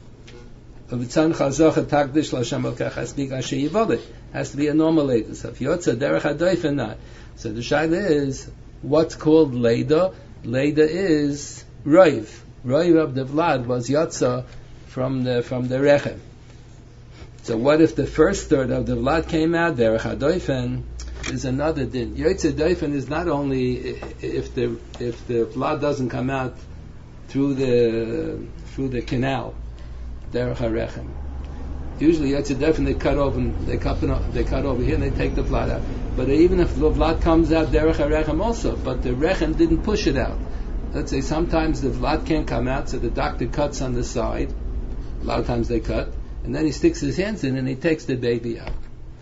v'tzan chazocha takdish l'Hashem elokecha has to be sheyivoled. Has to be a normal leida. So if yotze derech hadaifen, not. So the shayla is what's called leida. Leida is roiv. Roiv of the vlad was yotze from the rechem. So what if the first third of the vlad came out, derech hadoifen, is another din. Yotze doifen is not only if the vlad doesn't come out through the canal, derech harechem. Usually yotze doifen they cut over here and they take the vlad out. But even if the vlad comes out derech harechem also, but the rechem didn't push it out. Let's say sometimes the vlad can't come out, so the doctor cuts on the side. A lot of times they cut. And then he sticks his hands in and he takes the baby out.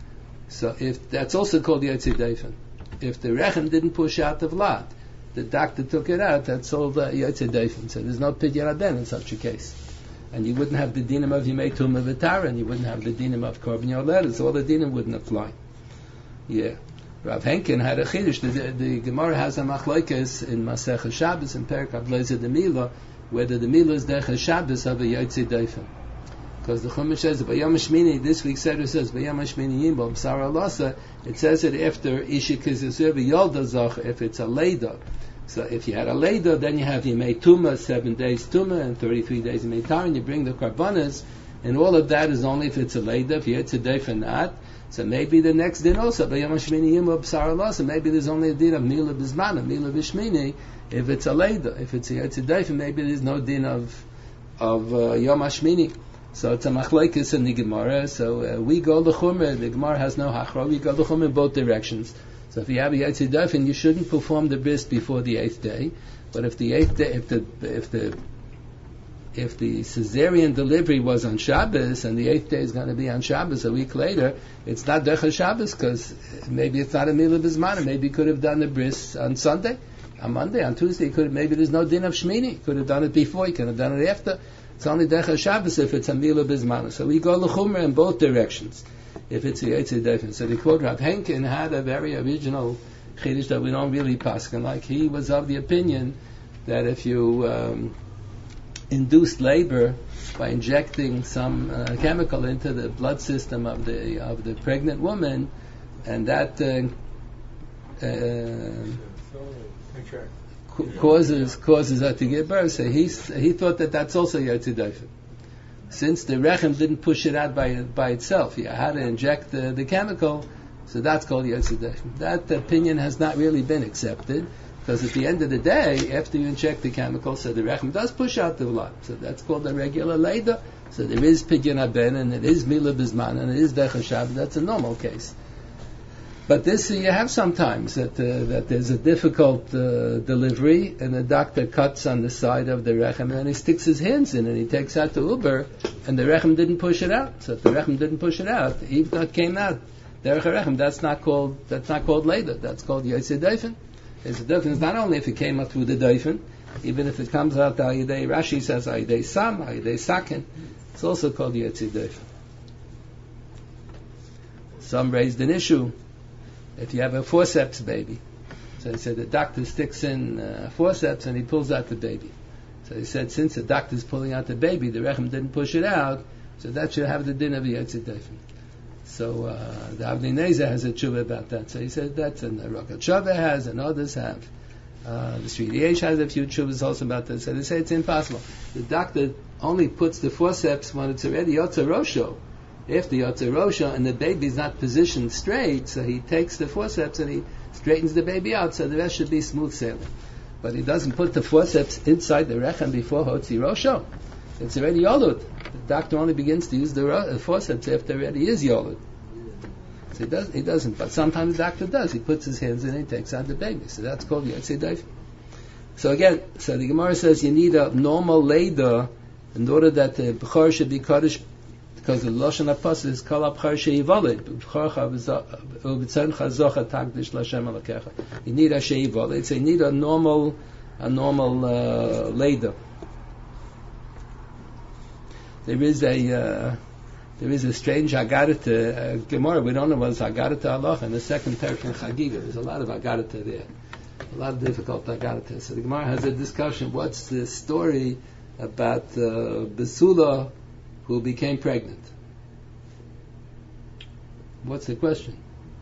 So if that's also called yotze daifen. If the rechem didn't push out the vlad, the doctor took it out, that's all the yotze daifen. So there's no pidyon aden in such a case. And you wouldn't have the dinim of yimei tumah v'tara, and you wouldn't have the dinim of korban yoledes. All the dinim wouldn't apply. Yeah. Rav Henkin had a chiddush. The Gemara has a machlokes in Masechah Shabbos in Perek Avleza de Mila, whether the Mila is derech Shabbos of a yotze daifen. Because the Chumash says, Vayam Shmini, this week's Seder says, Vayam Shmini Yimbom, Sarah Lasa, it says it after Isha Kizisur V'Yolda Zach, if it's a Leida. So if you had a Leida, then you have Yimei Tumah, 7 days Tumah, and 33 days Yimei Tar, and you bring the Karbanas, and all of that is only if it's a Leida, if it's a day for not. So maybe the next din also, Vayam Shmini Yimbom, Sarah Lasa, maybe there's only a din of Mila Bizmana, Mila Bishmini, if it's a Leida. If it's a Yetzidayf, maybe there's no din of Yom HaShmini. So it's a machlokes in the Gemara. So we go l'chumra. The Gemara has no hachra. We go l'chumra in both directions. So if you have a yotze daifen, you shouldn't perform the bris before the 8th day. But if the 8th day, if the cesarean delivery was on Shabbos and the 8th day is going to be on Shabbos a week later, it's not derech Shabbos because maybe it's not a milah b'zmana. Maybe you could have done the bris on Sunday, on Monday, on Tuesday. Maybe there's no din of Shmini. You could have done it before. You could have done it after. It's only derech Shabbos if it's a milah b'zmana. So we go l'chumra in both directions if it's a yotze daifen. So the quote Rav Henkin had a very original chiddush that we don't really paskin. Like he was of the opinion that if you induced labor by injecting some chemical into the blood system of the pregnant woman, and that causes her to give birth. So he thought that that's also Yotze Dofen. Since the rechem didn't push it out by itself, you had to inject the chemical, so that's called Yotze Dofen. That opinion has not really been accepted, because at the end of the day, after you inject the chemical, so the rechem does push out the blood. So that's called a regular Leida. So there is Pidyon Haben, and it is Mila Bizman, and it is Dechashab. That's a normal case. But this you have sometimes that there's a difficult delivery, and the doctor cuts on the side of the rechem, and then he sticks his hands in, and he takes out the uber, and the rechem didn't push it out. So if the rechem didn't push it out, even though it came out derech rechem, that's not called Leida. That's called Yotze Dofen. Yotze Dofen is not only if it came out through the Dofen, even if it comes out al yedei, Rashi says al yedei sam, al yedei sakin, it's also called Yotze Dofen. Some raised an issue. If you have a forceps baby, so he said the doctor sticks in forceps and he pulls out the baby. So he said since the doctor's pulling out the baby, the rechem didn't push it out, so that should have the din of the Yotze Dofen. So the Avnei Nezer has a tshuva about that. So he said that's, and the Rokat Shava has, and others have. The Sri Yesh has a few tshuvas also about that. So they say it's impossible. The doctor only puts the forceps when it's already Yotze Rosho. If the Yotze Rosho and the baby's not positioned straight, so he takes the forceps and he straightens the baby out, so the rest should be smooth sailing. But he doesn't put the forceps inside the rechem before Hotzi Rosho. It's already Yolud. The doctor only begins to use the forceps after it already is Yolud. So he doesn't. But sometimes the doctor does. He puts his hands in and he takes out the baby. So that's called Yotze Dofen. So again, so the Gemara says you need a normal Leida in order that the Bechor should be Kaddish, because the Lashon HaPasuk is Kol HaBchor sheyivoled. B'chorcha u'b'tzoncha zocha tagdish l'Hashem Elokecha. You need a sheyivoled. So you need a normal Leida. There is a strange Agarita Gemara. We don't know what's Agarita Halacha in the second Perek in Chagiga. There's a lot of Agarita there, a lot of difficult Agarita. So the Gemara has a discussion. What's the story about Besula who became pregnant? What's the question?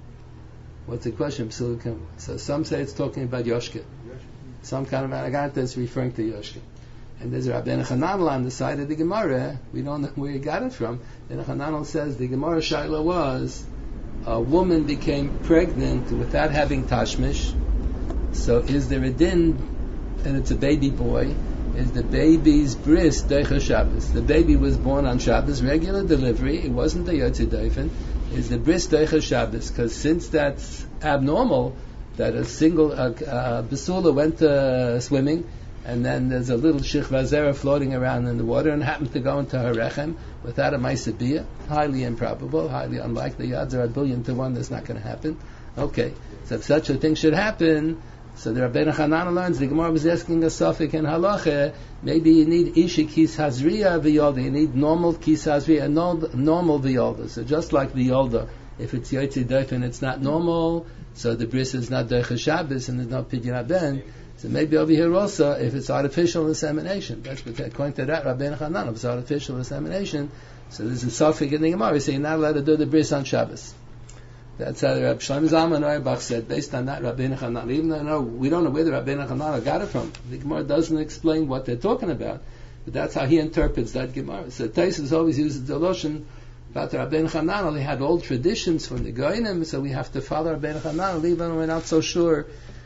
So some say it's talking about Yoshke. Some kind of Agarita is referring to Yoshke. And there's Rabbeinu Chananel on the side of the Gemara. We don't know where he got it from. Rabbeinu Chananel says the Gemara Shaila was a woman became pregnant without having tashmish. So is there a din, and it's a baby boy, is the baby's bris deicha Shabbos? The baby was born on Shabbos, regular delivery, it wasn't the Yotze Dofen. Is the bris deicha Shabbos? Because since that's abnormal, that a single Besula went swimming, and then there's a little Shechva Zera floating around in the water and happened to go into her rechem without a Maisa Biyah. Highly improbable, highly unlikely. The odds are 1,000,000,000 to 1 that's not going to happen. Okay, so if such a thing should happen, so the Rabbeinu Chananel learns, the Gemara was asking a Safik in Halacha, maybe you need Isha Kis Hazriya V'yolda, you need normal Kis Hazriya, normal V'yolda. So just like V'yolda, if it's Yotze Dofen, it's not normal, so the bris is not Deicha Shabbos and there's no Pidyon Haben. So maybe over here also, if it's artificial insemination, that's what according to that Rabbeinu Chananel, if it's artificial insemination, so there's a Safik in the Gemara saying you're not allowed to do the bris on Shabbos. That's how Rabbi Shlomo Zalman Auerbach said, based on that Rabbeinu Chananel. Even though we don't know where the Rabbeinu Chananel got it from, the Gemara doesn't explain what they're talking about, but that's how he interprets that Gemara. So Taisus always uses the Lashon about the Rabbeinu Chananel. He had old traditions from the Goyim, so we have to follow Rabbeinu Chananel, even when we're not so sure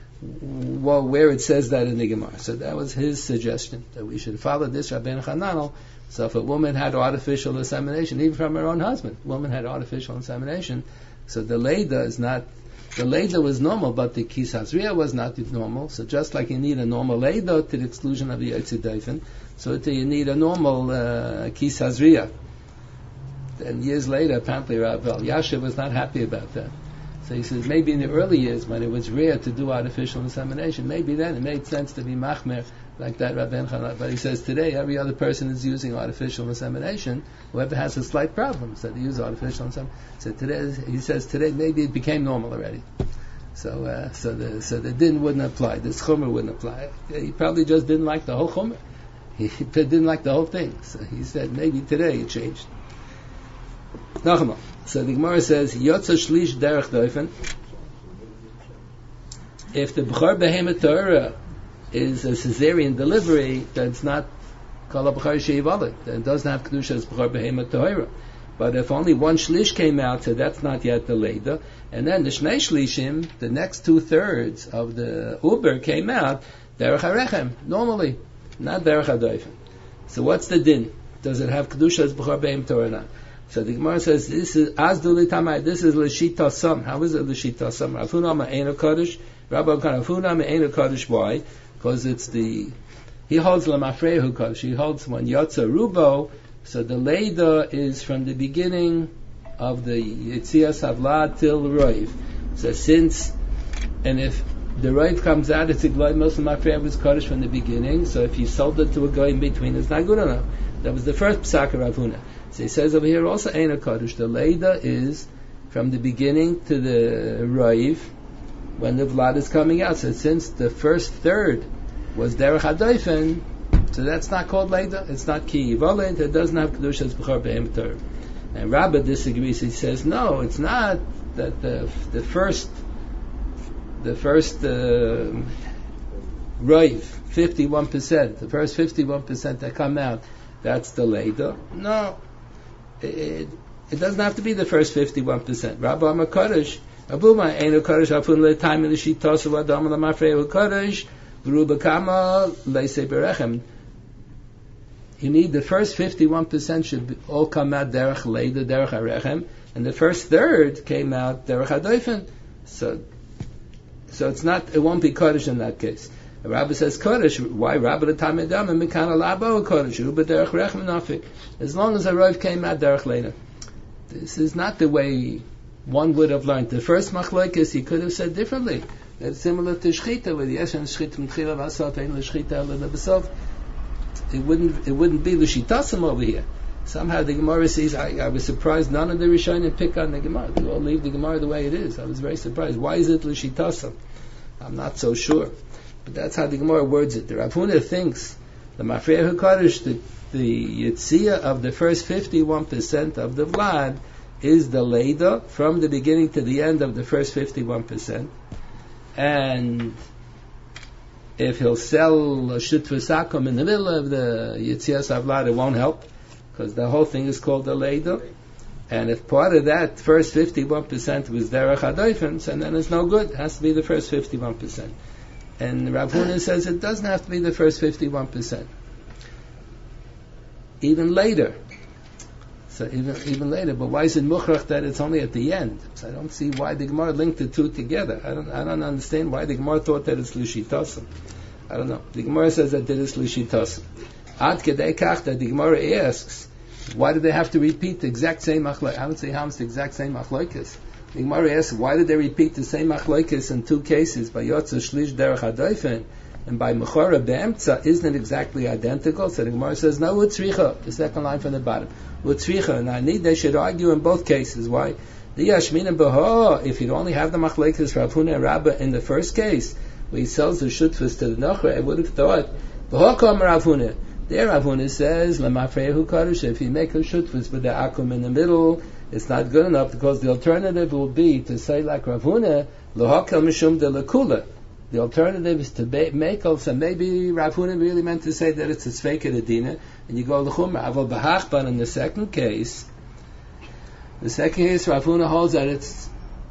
where it says that in the Gemara. So that was his suggestion, that we should follow this Rabbeinu Chananel. So if a woman had artificial insemination, even from her own husband, a woman had artificial insemination, so the Leida was normal, but the Kis Hazriya was not normal. So just like you need a normal Leida to the exclusion of the Yotze Dofen, so you need a normal Kis Hazriya. And years later, apparently Rav Elyashiv was not happy about that. So he says maybe in the early years when it was rare to do artificial insemination, maybe then it made sense to be machmer like that Rabbeinu Chananel. But he says today every other person is using artificial insemination. Whoever has a slight problem, so they use artificial insemination. So today, he says today maybe it became normal already. So the din wouldn't apply. This chumer wouldn't apply. He probably just didn't like the whole chumer. He didn't like the whole thing. So he said maybe today it changed. Nachama. So the Gemara says, Yotza Shlish Derech Dofen. if the B'chor Behemoth Torah is a cesarean delivery, then it's not Kol HaB'chor Sheyivalid. Then it doesn't have Kedusha as B'chor Behemoth Torah. But if only one shlish came out, so that's not yet the Leda. And then the Shnei Shlishim, the next 2/3 of the Uber came out, Derech HaRechem, normally, not Derech HaDoifen. So what's the din? Does it have Kedusha as B'chor Behemoth Torah or not? So the Gemara says, this is Azduli Tamai, this is L'shita Sam. How is it L'shita Sam? Rafuna Ma'ena Kodesh, Rabbi Kan Rafuna Ma'ena Kodesh, why? Because it's he holds Lamafrehu Kodesh, he holds when Yotza Rubo, so the Leda is from the beginning of the Yitzias Havlad till Roiv. So and if the Roiv comes out, it's a Gloy Mos Lamafrehu was Kodesh from the beginning, so if you sold it to a guy in between, it's not good enough. That was the first Psak of Ravuna. So he says over here also Ein HaKadosh. The Leda is from the beginning to the Roiv when the Vlad is coming out. So since the first third was Derech HaDoifen, so that's not called Leda. It's not Ki Yivolent. It doesn't have Kedusha as B'chor Be'emoth Torah. And Rabbah disagrees. He says no, it's not that the first Roiv, 51%, the first 51% that come out, that's the Leda. No. It doesn't have to be the first 51%. Rabbi Amar Kodesh, Abuma Einu Kodesh Afun LeTaim LeShitos Adam LaMafrei Kodesh Beruba Kama Leisei Berechem. You need the first 51% should all come out Derech Leda, Derech HaRechem, and the first third came out Derech HaDoifen. So it's not. It won't be Kodesh in that case. The Rabbi says Kodesh. Why Rabbi LeTaim Adam and Mikana Labo Kodesh Beruba Derech Rechem Nafik. As long as a Rav came out Derech Leda. This is not the way one would have learned. The first machlokes he could have said differently. It's similar to Shchita, with Yesh and Shchita M'tchila V'asot Ein L'Shchita L'Besov. It wouldn't be L'Shitasim over here. Somehow the Gemara says, I was surprised none of the Rishonim pick on the Gemara. They all leave the Gemara the way it is. I was very surprised. Why is it L'Shitasim? I'm not so sure. But that's how the Gemara words it. The Rav Huna thinks the Mafrei HaKadosh, the Yitzia of the first 51% of the Vlad is the Leda from the beginning to the end of the first 51%. And if he'll sell a Shutfus Akum in the middle of the Yitzias Havlad, it won't help, because the whole thing is called the Leda. And if part of that first 51% was Derech HaDoifen, so then it's no good. It has to be the first 51%. And Rav Huna says it doesn't have to be the first 51%. Even later. So even later, but why is it mukhrach that it's only at the end? So I don't see why the Gemara linked the two together. I don't understand why the Gemara thought that it's L'Shitasim. I don't know. The Gemara says that it is L'Shitasim. Ad kedei kach that the Gemara asks, why do they have to repeat the exact same machlokes? I would say how it's the exact same machlokes. The Gemara asks, why did they repeat the same machlokes in two cases? By Yotza Shlish Derech HaDoifen and by Mechora Be'emtza, isn't it exactly identical? So the Gemara says, no, Utzricha, the second line from the bottom. Utzricha, and they should argue in both cases. Why? If you'd only have the machlekes Rav Huna and Rabbah in the first case, where he sells the shutfus to the Nochra, I would have thought, B'hokom Rav Huna. There Rav Huna says, Lamafrehu Kodesh, if you make a shutfus with the akum in the middle, it's not good enough, because the alternative will be to say like Rav Huna, L'hokel Mishum de L'kula. The alternative is to make also, maybe Rav Huna really meant to say that it's a Tzveika Dedina, and you go L'chumra. Aval B'hach, but in the second case, Rav Huna holds that it's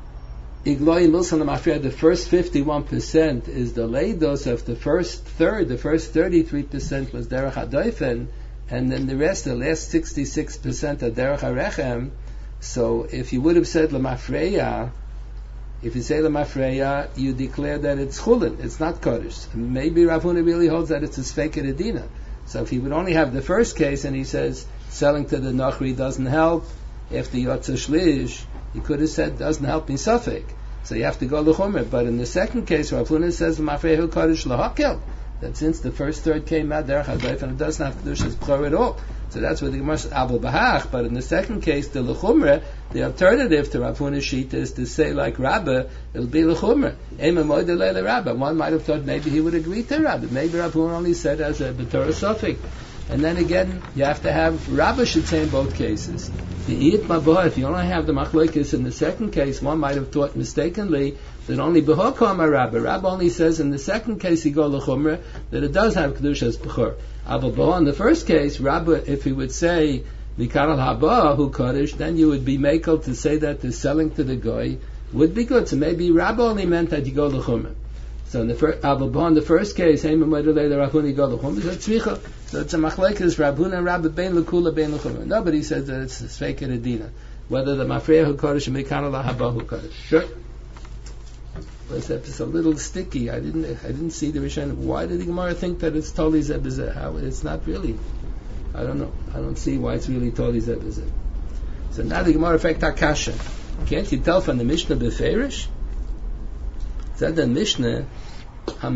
Igloi Milson L'mafreya, the first 51% is the Leidos of the first third, the first 33% was Derech HaDoifen, and then the rest, the last 66% are Derech HaRechem. So if you would have said L'mafreya, if you say L'mafreya, you declare that it's Chulin, it's not Kodesh. Maybe Rav Huna really holds that it's a Tzveika Dedina. So if he would only have the first case, and he says selling to the Nochri doesn't help, after Yotza Shlish, he could have said doesn't help in Suffolk. So you have to go L'chumer. But in the second case, Rav Huna says L'mafrehu Kodesh L'hakel, that since the first third came out Derech HaDoifen, it doesn't have Kedushas B'chor at all. So that's what the Gemara says, Abel B'hach. But in the second case, the L'chumer, the alternative to Rav Huna's sheet is to say like Rabbah, it'll be L'chumer. Ema Moide Leile Rabbah. One might have thought maybe he would agree to Rabbah. Maybe Rav Huna only said as a B'torah Suffolk. And then again, you have to have Rabba should say in both cases. The Iyit Mabah, if you only have the Machlokes in the second case, one might have thought mistakenly that only B'Hokam Rabba. Rabba only says in the second case, he go L'chumra, that it does have Kedusha as B'chor. But in the first case, Rabba, if he would say, Mikar al-Haba, who Kaddish, then you would be makel to say that the selling to the Goy would be good. So maybe Rabba only meant that you go L'chumra. So in the first case, so it's a machlekes Rabhuna and Rabba bein lekula bein lechumra. Nobody says that it's fake edina. Whether the mafreya who kaddish and mekana lahaba who kaddish. Sure. But it's a little sticky. I didn't see the Rishonim. Why did the Gemara think that it's totally zebizeh? How it's not really? I don't know. I don't see why it's really totally zebizeh. So now the Gemara affect Akasha. Can't you tell from the Mishnah beferish? Said the Mishnah, he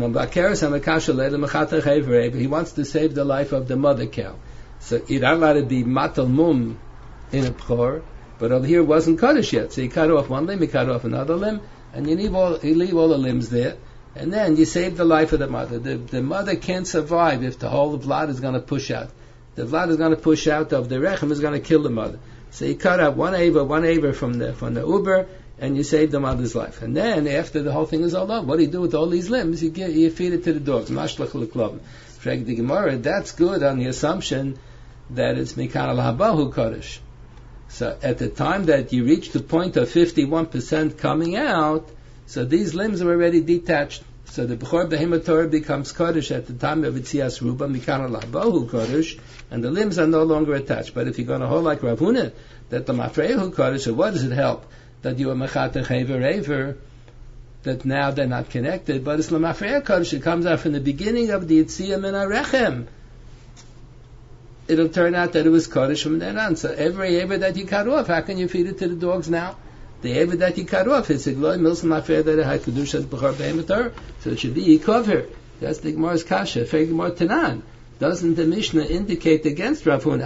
wants to save the life of the mother cow. So you're not allowed to be matal mum in a bchor, but over here it wasn't kaddish yet. So you cut off one limb, you cut off another limb, and you leave all the limbs there, and then you save the life of the mother. The mother can't survive if the whole blood is going to push out. The blood is going to push out of the rechem is going to kill the mother. So you cut out one aver from the uber, and you save the mother's life. And then, after the whole thing is all over, what do you do with all these limbs? You feed it to the dogs. Mashlach l'klavim. Frag the Gemara, that's good on the assumption that it's Mikan al-Habahu Kaddish. So at the time that you reach the point of 51% coming out, so these limbs are already detached. So the B'chor Behemah Torah becomes Kaddish at the time of Itzias Ruba, Mikan al-Habahu Kaddish, and the limbs are no longer attached. But if you're going to hold like Rav Huna, that the Mafreyahu Kaddish, so what does it help? That you are mechatech aver, that now they're not connected, but it's l'mafreya kaddish. It comes out from the beginning of the Yitziyah min harechem. It'll turn out that it was kaddish from then on. So every aver that you cut off, how can you feed it to the dogs now? The aver that you cut off, it's a gloy mills l'mafreya that it had kedusha b'chor behemah Torah. So it should be yikover. That's the Gemara's kasha. Feg Gemara Tanan. Doesn't the Mishnah indicate against Rav Huna?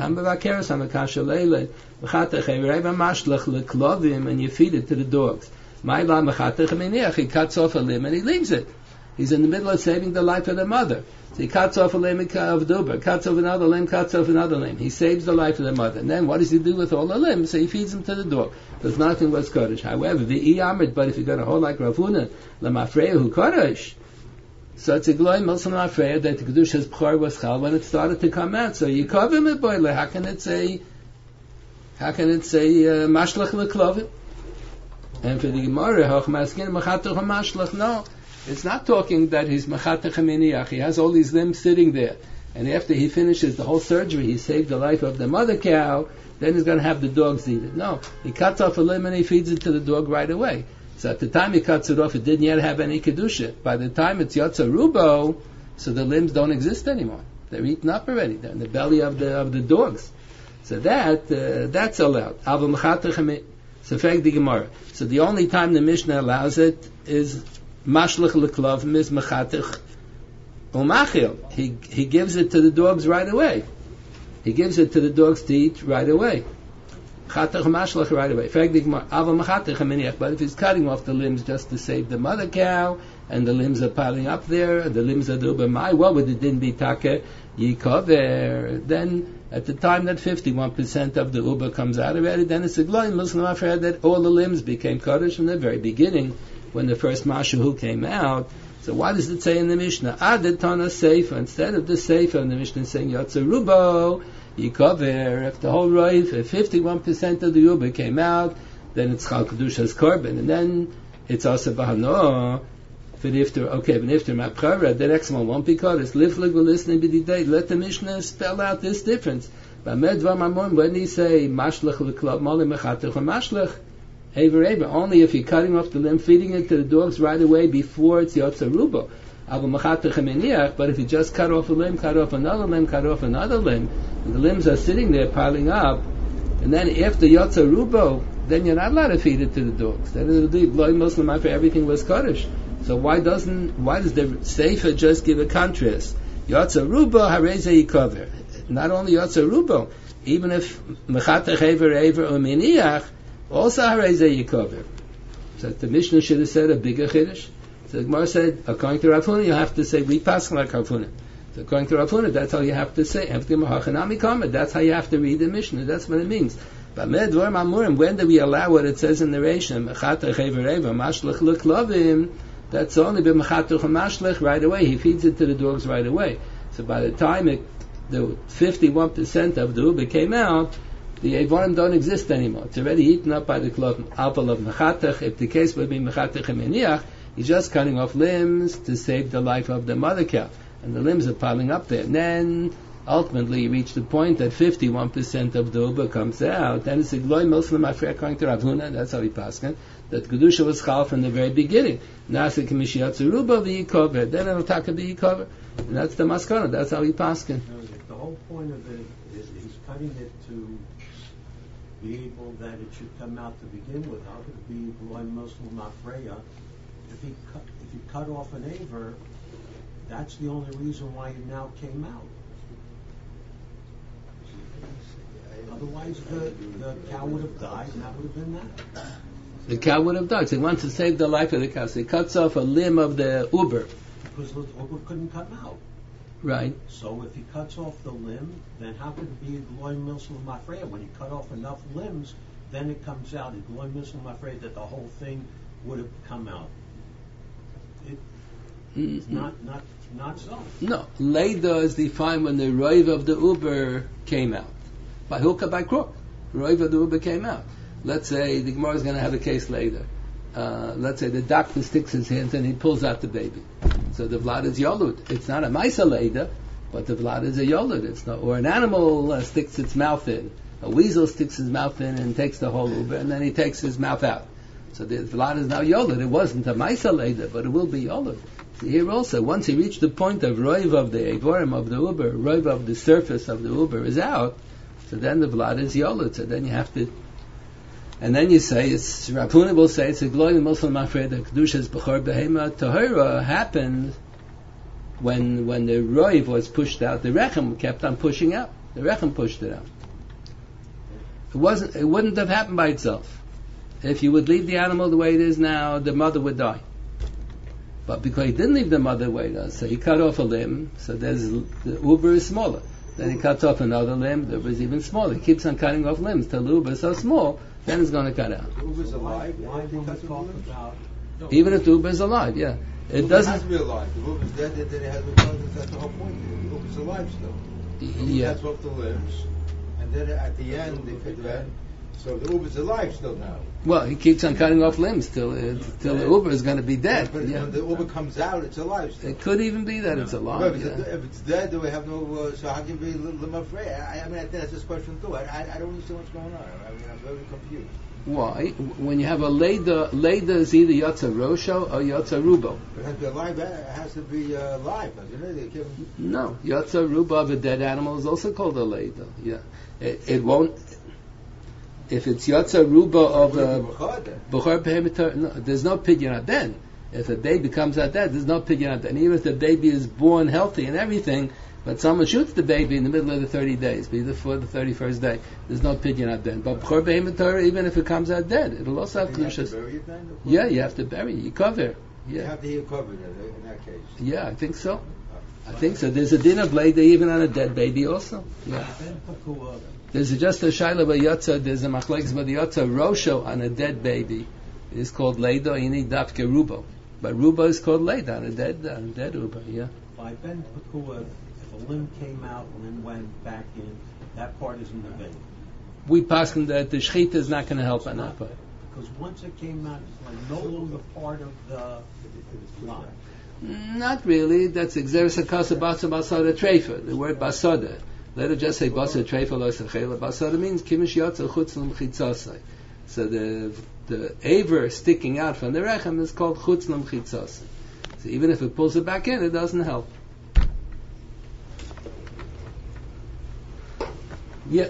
And you feed it to the dogs. He cuts off a limb and he leaves it. He's in the middle of saving the life of the mother. So he cuts off a limb of Duber, cuts off another limb, cuts off another limb. He saves the life of the mother. And then what does he do with all the limbs? So he feeds them to the dog. There's nothing was Kaddish. However, the Iyamrit, but if you're going to hold like Rav Huna, Lamafreya who Kaddish, so it's a gloy milsam afreya that the kedusha's b'chor was chal when it started to come out. So you cover it boile. How can it say mashlach leklovim? And for the Gemara, hoch maskin machatach mashlach. No, it's not talking that he's machatach miniach. He has all these limbs sitting there, and after he finishes the whole surgery, he saved the life of the mother cow. Then he's going to have the dogs eat it. No, he cuts off a limb and he feeds it to the dog right away. So at the time he cuts it off, it didn't yet have any kedusha. By the time it's yotza rubo, so the limbs don't exist anymore. They're eaten up already. They're in the belly of the dogs. So that's allowed. So feg the Gemara. So the only time the Mishnah allows it is mashlach leklav mis mechatich umachil. He gives it to the dogs right away. He gives it to the dogs to eat right away. Chatach mashlach right away. But if he's cutting off the limbs just to save the mother cow, and the limbs are piling up there, and the limbs are the ubamai, what would it then be take yikover? Then at the time that 51% of the uba comes out already, then it's a glory Muslim after that all the limbs became kaddish from the very beginning when the first mashahu came out. So why does it say in the Mishnah adetana seifa instead of the seifa? And the Mishnah is saying yotza rubo. Yikover, if the whole roif, if 51% of the Yuba came out, then it's Chal Kedusha's Korban, and then it's also Bahano. But if they're Mapchara, the next one won't be Kodesh. Liflig will listen b'didei. Let the Mishnah spell out this difference. When he say Mashlech l'klav moli mechatech or Mashlech, Ever, only if you're cutting off the limb, feeding it to the dogs right away before it's Yotza Rubo. But if you just cut off a limb, cut off another limb, cut off another limb, and the limbs are sitting there piling up, and then after Yotza Rubo, then you're not allowed to feed it to the dogs. Then it'll be Bloy Muslim after everything was Kaddish. So why does the Sefer just give a contrast? Yotza Rubo, Hareze Yikover. Not only Yotza Rubo, even if Mechatech Ever Uminiach, also Hareze Yikover. So the Mishnah should have said a bigger Chiddush. So the Gemara said, according to Rav Huna, you have to say, we pass like Rav Huna. So according to Rav Huna, that's how you have to say. That's how you have to read the Mishnah. That's what it means. When do we allow what it says in the Rishon? That's only b'machatuch right away. He feeds it to the dogs right away. So by the time the 51% of the uber came out, the Eivorim don't exist anymore. It's already eaten up by the apple of Mechatech. If the case would be Mechatech and Meniach, he's just cutting off limbs to save the life of the mother cow. And the limbs are piling up there. And then, ultimately, you reach the point that 51% of the uber comes out. Then it's a Gloi Muslim Afre, according to Rav Huna, that's how he paskin, that Kedusha was chal from the very beginning. Nasa K'mishiyatzu Ruba v'yikover. Then it'll taka v'yikover. And that's the maskana. That's how he paskin. The whole point of it is he's cutting it to be able that it should come out to begin with. How could it be one Muslim Afreya? If you cut off an aver, that's the only reason why it now came out. Otherwise, the cow would have died, and that would have been that. The cow would have died. So he wants to save the life of the cow. So he cuts off a limb of the uber. Because the uber couldn't come out. Right. So if he cuts off the limb, then how could it be a Gloy Milsum Mafreya? When he cut off enough limbs, then it comes out. A Gloy Milsum Mafreya that the whole thing would have come out. It's not so. No. Later is defined when the Roiv of the Uber came out. By hook or by crook. Roiv of the Uber came out. Let's say the Gemara is going to have a case later. Let's say the doctor sticks his hands and he pulls out the baby. So the vlad is yolud. It's not a maisa later, but the vlad is a yolud. It's not, or an animal sticks its mouth in. A weasel sticks his mouth in and takes the whole uber, and then he takes his mouth out. So the vlad is now yolud. It wasn't a maisa later, but it will be yolud. So here also, once he reached the point of roiv of the evorim of the uber, roiv of the surface of the uber is out, so then the vlad is yolud. So then you have to. And then you say, it's Rav Huna will say, it's a glory Muslim afraid that Kedusha's Bechor Behema Tahira happened when the Roiv was pushed out. The Rechem kept on pushing out. The Rechem pushed it out. It wouldn't have happened by itself. If you would leave the animal the way it is now, the mother would die. But because he didn't leave the mother the way it is, so he cut off a limb, so the uber is smaller. Then he cuts off another limb, the uber is even smaller. He keeps on cutting off limbs till the uber is so small, then it's going to cut out. The uber's alive. Why do we talk about? Even if the uber is alive, yeah. It doesn't. It has to be alive. The uber's dead, then it has to be alive. That's the whole point. The uber's alive still. Yeah. Cuts off the limbs, and then at the end, they cut that. So the uber's alive still now. Well, he keeps on cutting off limbs till the uber is going to be dead. But yeah. when the uber comes out, it's alive still. It could even be that it's alive. Well, if it's dead, do we have no? So how can it be limafrei? I mean, I think that's this question too. I don't understand what's going on. I mean, I'm very confused. Why? When you have a leda is either yotza rosho or yotza rubo. It has to be alive. It has to be live, doesn't it? No, yotza rubo of a dead animal is also called a leda. Yeah, it won't. If it's yotza rubo of a b'chor behemoth, no, there's no pidyon aden. If a baby comes out dead, there's no pidyon aden. Even if the baby is born healthy and everything, but someone shoots the baby in the middle of the 30 days, before the 31st day, there's no pidyon aden. But b'chor behemoth, even if it comes out dead, it'll also have kedushas. Yeah, you have to bury. You cover. Yeah. You have to hear covered in that case. Yeah, I think so. There's a din of leda even on a dead baby also. Yeah. There's just a shayla b'yotza. There's a machlekes b'yotza rosho on a dead baby. It is called leda. You need dafke rubo, but rubo is called leda on a dead rubo. Yeah. By Ben Pekua, if a limb came out and then went back in, that part is in the vein. We paskin that the shechita is not going to help on that part. Because once it came out, it's like no longer part of the line. Not really. That's exeris hakasa basa basada treifa. The word basada. Let it just say basa treifa lo sechela. Basada means kimish yotza chutz l'mchitzasai. So the aver sticking out from the rechem is called chutz l'mchitzasai. So even if it pulls it back in, it doesn't help. Yeah.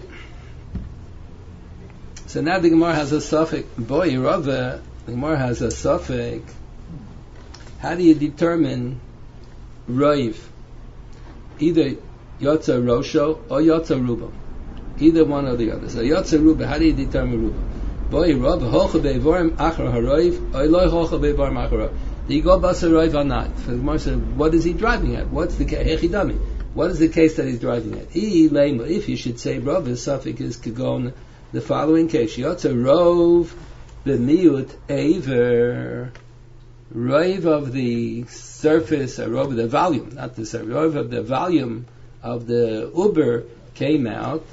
So now the Gemara has a suffix. Boy, Rava, the Gemara has a suffix. How do you determine roiv? Either yotza rosho or yotza rubo. Either one or the other. So yotza rubo, how do you determine rubo? Boy, Rava, hocha be'evorim achar haroiv, or loy hocha be'evorim achar haroiv. Do you go basa roiv or not? So the Gemara said, what is he driving at? What's the kehechidami? What is the case that he's driving at? If you should say Rav, his suffix is Kagon, the following case. Yotza Rov b'miut Aver. Rov of the surface, or Rov of the volume, not the surface, Rov of the volume of the Uber came out,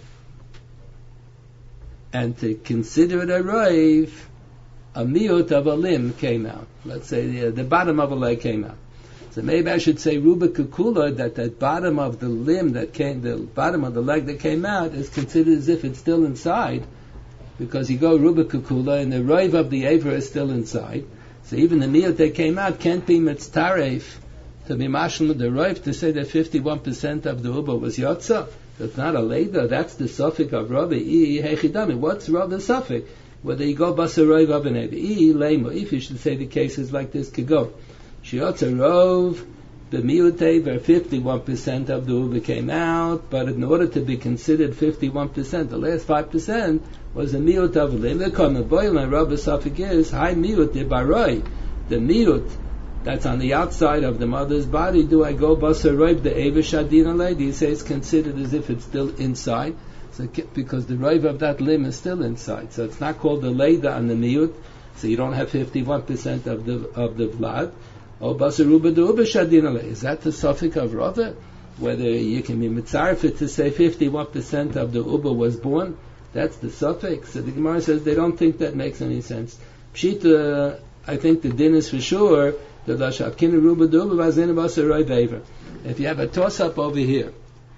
and to consider it a Rov, a miut of a limb came out. Let's say the bottom of a leg came out. So maybe I should say Ruba Kukula, that bottom of the limb that came, the bottom of the leg that came out is considered as if it's still inside, because you go Ruba Kukula and the Rov of the Aver is still inside. So even the miut that came out can't be mitztaref to be mashal the Rov to say that 51% of the Uba was Yotza. So it's not a Leda, that's the suffix of Ravi. What's Ravi's suffix? Whether you go Basar Rov of an Aver. If you should say the cases like this could go. Shiotza Rov, the miut Aver, 51% of the Uba came out, but in order to be considered 51%, the last 5% was a miut of a limb. The boil and Ravi's suffix is high miut de baroi. The miut that's on the outside of the mother's body, do I go Basar Rov the Aver Shadina lady? You say it's considered as if it's still inside, so because the Rov of that limb is still inside. So it's not called the Leda on the miut, so you don't have 51% of the Vlad. Oh, Basaruba de Uba Shadina. Is that the suffix of Rava? Whether you can be mitzarefet to say 51% of the Uba was born, that's the suffix. So the Gemara says they don't think that makes any sense. Pshita, I think the din is for sure that Lashavkina Ruba de Uba Vazina Basaroi Vaver. If you have a toss-up over here,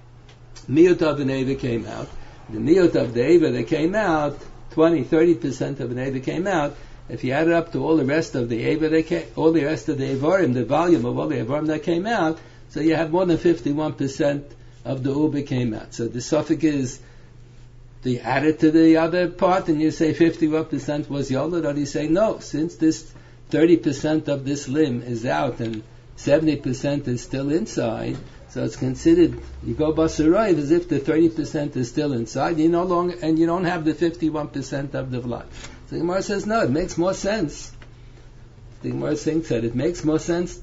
miut of an Aver came out, the miut of the Aver that came out, 20-30% of an Aver came out. If you add it up to all the rest of the Aver, all the rest of the Avarim, the volume of all the Avarim that came out, so you have more than 51% of the Uba came out. So the suffix is, do you add it to the other part and you say 51% was Yolad, or do you say no, since this 30% of this limb is out and 70% is still inside, so it's considered, you go Basarayv as if the 30% is still inside, you no longer, and you don't have the 51% of the Vlad. The Gemara says, no, it makes more sense. The Gemara thinks that it makes more sense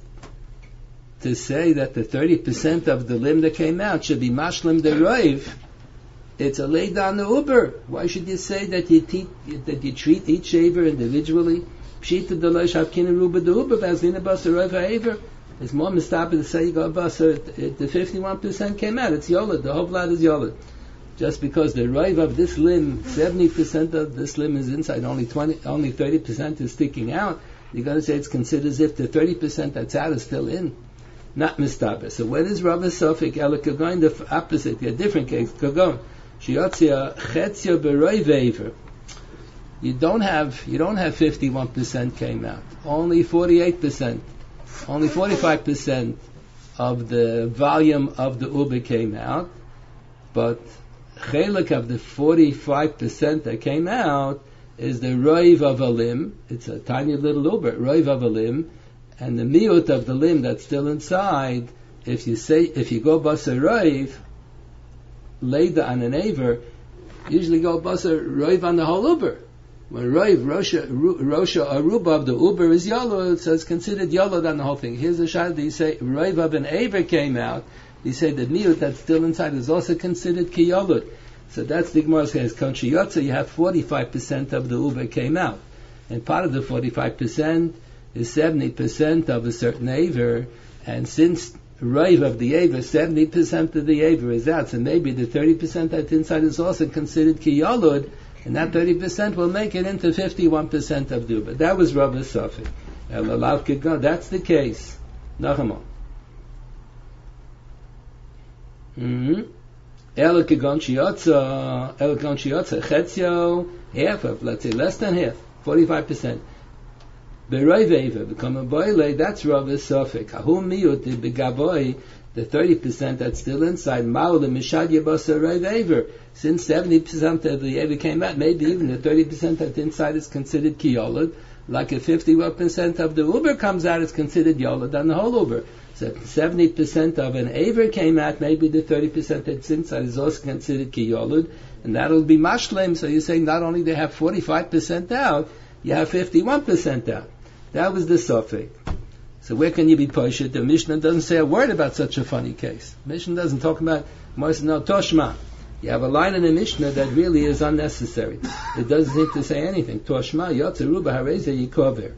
to say that the 30% of the limb that came out should be mashlim the Rov. It's a lay down the Uber. Why should you say that you treat each shaver individually? Pshita the Losh Havkina Ruba the Uber, Vazina Basar Rov Haver. It's more mistaber to say you go Basar, the 51% came out. It's Yolad, the whole Vlad is Yolad. Just because the Rov of this limb, 70% of this limb is inside, only 30% is sticking out, you're going to say it's considered as if the 30% that's out is still in. Not mistaber. So when is Rav Sofik Ela Kagon, the opposite, a different case, Kagon. Shiyotzia Chetzia Beroi Aver. You don't have 51% came out. Only 48%. Only 45% of the volume of the Uba came out. But chelik of the 45% that came out is the Rov of a limb. It's a tiny little Uber, Rov of a limb, and the miut of the limb that's still inside. If you go Basar Rov, Leda on an Aver, usually go Basar Rov on the whole Uber. When Rov, Rosha Aruba of the Uber is Yolad, so it's considered Yolad on the whole thing. Here's the shot that you say Rov of an Aver came out. You say the miut that's still inside is also considered ki Yolad. So that's the Gemara's case. Konshi Yotza, you have 45% of the Uber came out. And part of the 45% is 70% of a certain Aver. And since Rov of the Aver, 70% of the Aver is out, so maybe the 30% that's inside is also considered ki Yolad, and that 30% will make it into 51% of the Uber. That was Rav Sofik. That's the case. Nachamon. El Kagon Shiotza, Chetzio, half of, let's say less than half, 45%. Beroi Aver, become a boile, that's Rav Sofik. Ahum miut, the begavoy, the 30% that's still inside, Ma'ul Mishad Yabasa Rav Aver. Since 70% of the Aver came out, maybe even the 30% that's inside is considered ki Yolad. Like if 51% of the Uber comes out, it's considered Yolad on the whole Uber. So if 70% of an Aver came out, maybe the 30% that's inside is also considered ki Yolad, and that'll be Mashlem. So you're saying not only they have 45% out, you have 51% out. That was the suffix. So where can you be poished? The Mishnah doesn't say a word about such a funny case. Mishnah doesn't talk about, no, Toshma. You have a line in the Mishnah that really is unnecessary. It doesn't seem to say anything. Toshma, Yotze Ruba Hareze Yikover.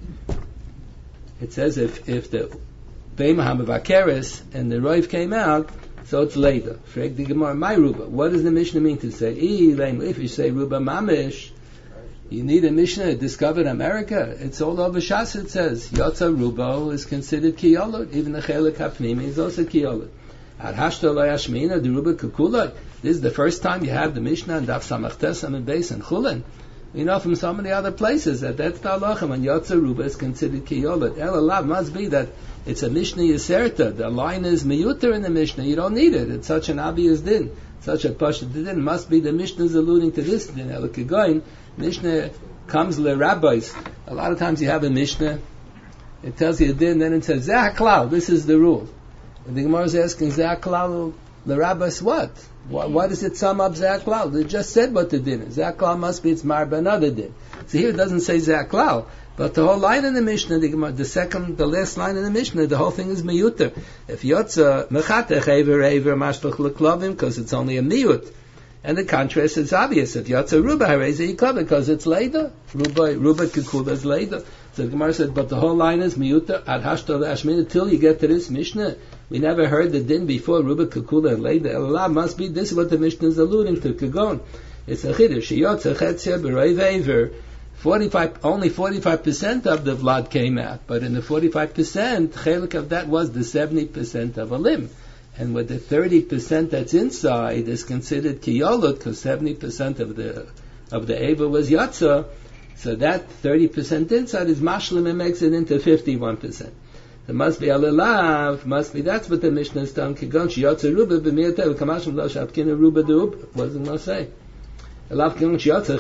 It says if the Beima HaMevakeres and the Roiv came out, so it's later. Frag the Gemara, my Ruba. What does the Mishnah mean to say? If you say Ruba Mamish, you need a Mishnah that discovered America. It's all over Shas, it says. Yotza Rubo is considered Kiyolot. Even the Chelik HaPnimi is also Kiyolot. Ad Hashto Lo Yashmina, the Ruba Kukulot. This is the first time you have the Mishnah and Daf Samachtes and Beis and Chulin. You know from so many other places that that's the halacha when Yotza Ruba is considered Kiyolot. El Alav must be that it's a Mishnah Yiserta. The line is miyuter in the Mishnah. You don't need it. It's such an obvious din. Such a pashut din. Must be the Mishnah is alluding to this din. El Kigoyin, Mishnah comes le rabbis. A lot of times you have a Mishnah. It tells you a din, then it says, Zeh HaKlal, this is the rule. And the Gemara is asking, Zeh HaKlal, the rabbis what? Why does it sum up Zeh HaKlal? It just said what the din is. Zeh HaKlal must be its marba another din. So here it doesn't say Zeh HaKlal. But the whole line in the Mishnah, the last line in the Mishnah, the whole thing is miyuter. If Yotza mechatech ever mashpach leklavim, because it's only a miyut, and the contrast is obvious. If Yotza ruba hareze yikov, because it's later. Ruba kikula is later. So the Gemara said, but the whole line is miyuter ad hashto le'ashmina till you get to this Mishnah. We never heard the din before Ruba kikula and later. Allah must be this is what the Mishnah is alluding to. Kagon, it's a chiddush. Yotza chetzia b'roiv ever. Only 45% of the vlad came out, but in the 45%, chelik of that was the 70% of a limb, and with the 30% that's inside is considered kiyolot, because 70% of the eva was yatsa, so that 30% inside is mashlim and makes it into 51%. There must be alelav, must be that's what the Mishnah is telling. Kigon shiyatsa ruba b'miyatev kamashim lo shapkina ruba deub. What does it not say? It must be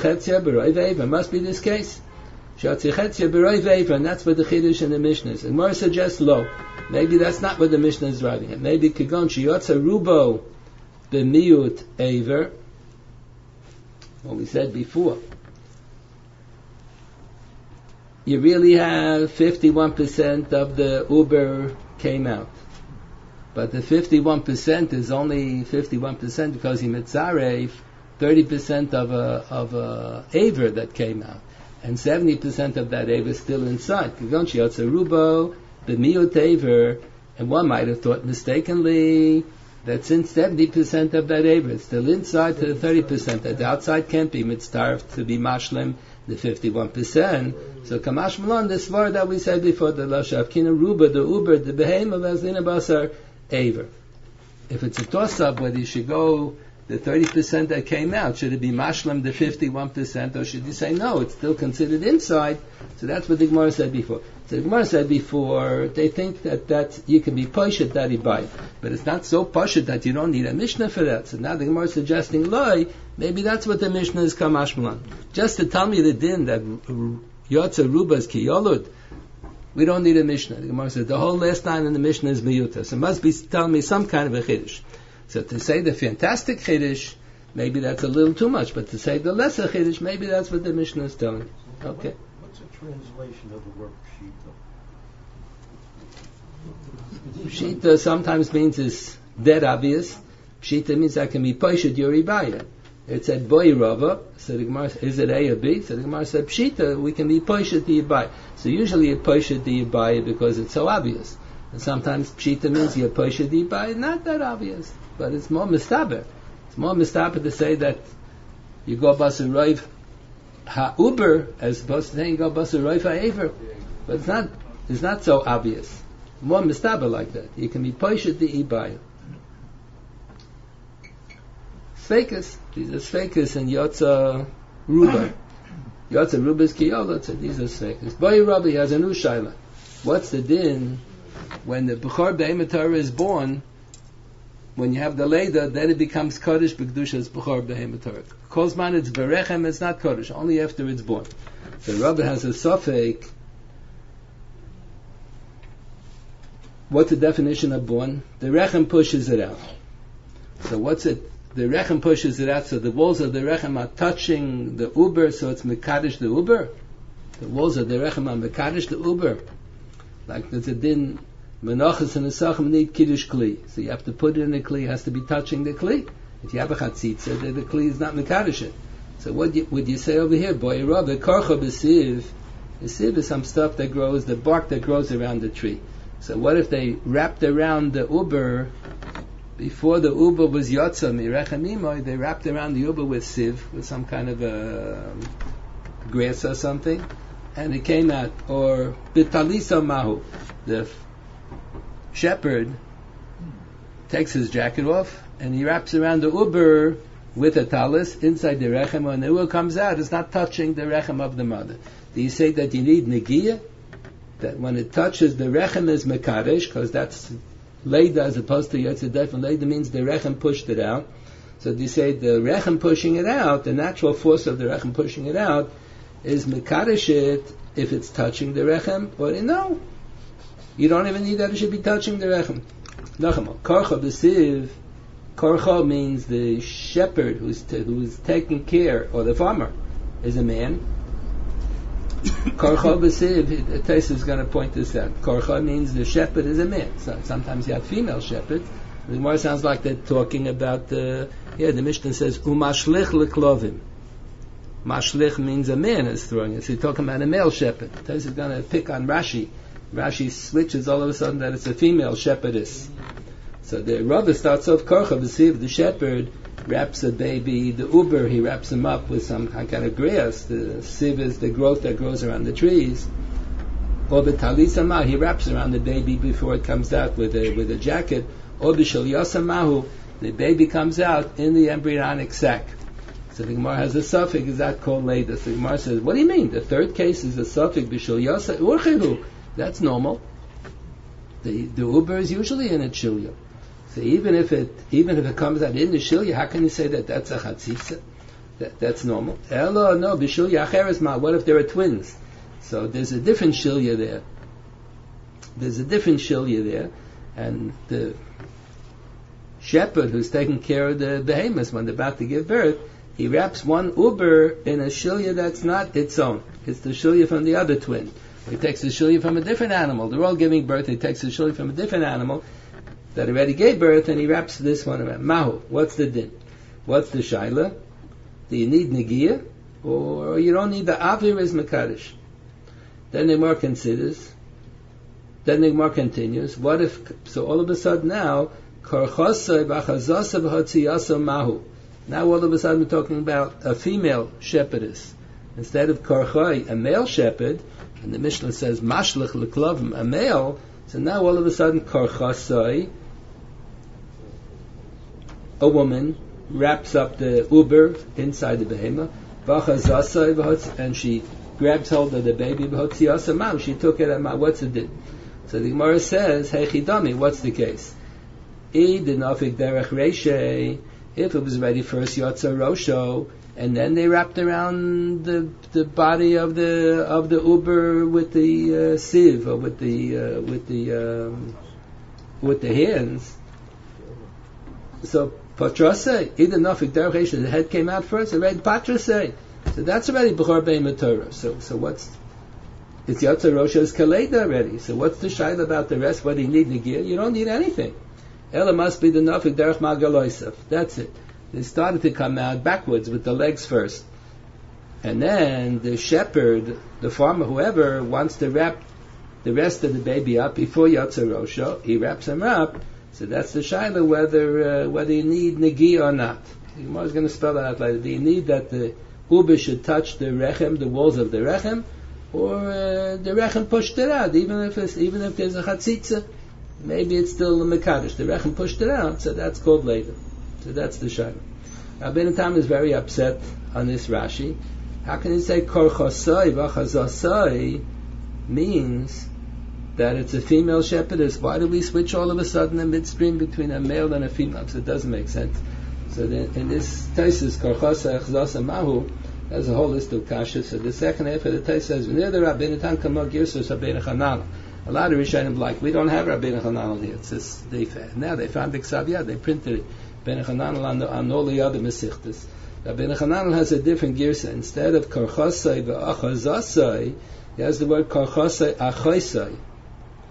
this case. And that's what the Chiddush in the Mishnah is. And Gemara suggests low. Maybe that's not what the Mishnah is driving at. Maybe Kigon Shiyotza Rubo B'miyut Aver. What we said before. You really have 51% of the Uber came out. But the 51% is only 51% because he mitzarev 30% of a aver that came out, and 70% of that aver is still inside. Kigon sheyotze rubo b'miyut aver, and one might have thought mistakenly that since 70% of that aver is still inside to the 30%, that the outside can't be mitzaref to be mashlim the 51%. So kamash malon, this word that we said before, the lashavkina ruba, the uber, the behem of azlina basar aver. If it's a toss-up whether you should go the 30% that came out, should it be mashlam the 51%, or should you say no, it's still considered inside? So that's what the Gemara said before. So the Gemara said before, they think that you can be poshet that you buy, but it's not so poshet that you don't need a Mishnah for that. So now the Gemara is suggesting loy, maybe that's what the Mishnah is kamash malan. Just to tell me the din that yotza ruba is kiyolud, we don't need a Mishnah. The Gemara said the whole last line in the Mishnah is miyuta, so it must be telling me some kind of a chiddush. So to say the fantastic chiddush, maybe that's a little too much, but to say the lesser chiddush, maybe that's what the Mishnah is telling. Okay. What's a translation of the word pshita? Pshita sometimes means it's dead obvious. Pshita means I can be poshet yoribaya. It said boy rava, so the Gemara is it A or B? So the Gemara said pshita, we can be poshet the yibaya. So usually you poshet the yibaya because it's so obvious. And sometimes pshita means you poshet the yibaya, not that obvious. But it's more mistaber. It's more mistaber to say that you go basar roiv ha-uber as opposed to saying you go basar roiv ha-aver. But it's not so obvious. More mistaber like that. You can be poshet the ibaya. Sfekas. These are sfekas and yotza ruba. Yotza ruba is kiyolot, so these are sfekas. Boy Rabbi has a new shaila. What's the din when the Bechor Be'emet Torah is born? When you have the Leda, then it becomes Kodesh B'Kedusha's Bechor Be'emet Torah. Kozman it's Berechem, it's not Kodesh, only after it's born. So Rabbi has a Sofek. What's the definition of born? The Rechem pushes it out. So what's it? The Rechem pushes it out, so the walls of the Rechem are touching the Uber, so it's Mekadesh the Uber. The walls of the Rechem are Mekadesh the Uber. Like there's a din, menachas and nesachim need kiddush kli. So you have to put it in the kli, it has to be touching the kli. If you have a chatzitza, then the kli is not mekadosh it. So what would you say over here? Boy, Rav, the karcha b'siv. The siv is some stuff that grows, the bark that grows around the tree. So what if they wrapped around the uber, before the uber was yotza mirechem imoy, they wrapped around the uber with siv, with some kind of a grass or something, and it came out. Or bitalisa mahu, the shepherd takes his jacket off and he wraps around the uber with a talis inside the rechem. When the uber comes out, it's not touching the rechem of the mother. Do you say that you need negiah? That when it touches the rechem is mekadesh, because that's leida as opposed to yotzedef, and leida means the rechem pushed it out. So do you say the rechem pushing it out, the natural force of the rechem pushing it out, is mekadesh it if it's touching the rechem? Or no, you don't even need that, it should be touching the rechem. Nachama, karcha b'siv, karcha means the shepherd who's taking care, or the farmer, is a man. Karcha b'siv, Taisa is going to point this out. Karcha means the shepherd is a man. So sometimes you have female shepherds. The more sounds like they're talking about the Mishnah says, umashlich leklovim. Mashlich means a man is throwing it. So you're talking about a male shepherd. Taisa is going to pick on Rashi. Rashi switches all of a sudden that it's a female shepherdess. So the Rava starts off Karcha b'siv, the shepherd wraps a baby, the uber, he wraps him up with some kind of grass. The siv is the growth that grows around the trees. Or the talisa ma, he wraps around the baby before it comes out with a jacket. Or the shel yasamahu, the baby comes out in the embryonic sac. So the Gemara has a suffix, is that called later? So the Gemara says, what do you mean? The third case is a suffix, b'shel yasa urchehu. That's normal. The uber is usually in a chilya. So even if it comes out in the shilya, how can you say that that's a chatzitza? That's normal. Elo, no, b'shilya acheres ma. What if there are twins? So there's a different shilya there. And the shepherd who's taking care of the behemoths when they're about to give birth, he wraps one uber in a shilya that's not its own. It's the shilya from the other twin. He takes the shilya from a different animal. They're all giving birth. He takes the shilya from a different animal that already gave birth, and he wraps this one around. Mahu, what's the din? What's the shaila? Do you need negiah, or you don't need the avir is mekadosh? Then the Gemara considers. Then the Gemara continues. What if? So all of a sudden now, karchasay b'chazasa b'hotziyasa mahu. Now all of a sudden we're talking about a female shepherdess instead of karchay, a male shepherd. And the Mishnah says mashlich leklavim, a male. So now all of a sudden karchasay, a woman wraps up the uber inside the behemoth, and she grabs hold of the baby. She took it out. What's it? So the Gemara says, "Hey chidami, what's the case? If it was ready first yotza rosho, and then they wrapped around the body of the uber with the sieve or with the hands. So patrasei, either nafik derech, the head came out first. Already patrasei. So that's already b'chor be'im Torah. So what's it's yotza rosho's kaleda already. So what's the shaila about the rest? What do you need negiah? You don't need anything. Ella must be the nafik derech magaloisef. That's it. They started to come out backwards with the legs first. And then the shepherd, the farmer, whoever wants to wrap the rest of the baby up before Yotzer Rosho, he wraps him up. So that's the shaila whether you need negiah or not. The Gemara is going to spell that out later. Do you need that the uber should touch the rechem, the walls of the rechem, or the rechem pushed it out? Even if there's a chatzitza, maybe it's still a mekadosh. The rechem pushed it out, so that's called later. So that's the shaila. Rabbeinu Tam is very upset on this Rashi. How can he say korchosai v'chazasai means that it's a female shepherdess? Why do we switch all of a sudden in midstream between a male and a female? So it doesn't make sense. So then, in this Taisus korchosai v'chazasai mahu, there's a whole list of kashas. So the second half of the Taisus says, "V'nei the Rabbeinu Tam kamor girsus Rabbeinu Chananel." A lot of Rishonim like, we don't have Rabbeinu Chananel here. It's just now they found the Ksav Yad, they printed it. Rabbeinu Chananel on all the other Mesichtas. Rabbeinu Chananel has a different girsa. Instead of karchasai v'achazasai, he has the word karchasai achaisai.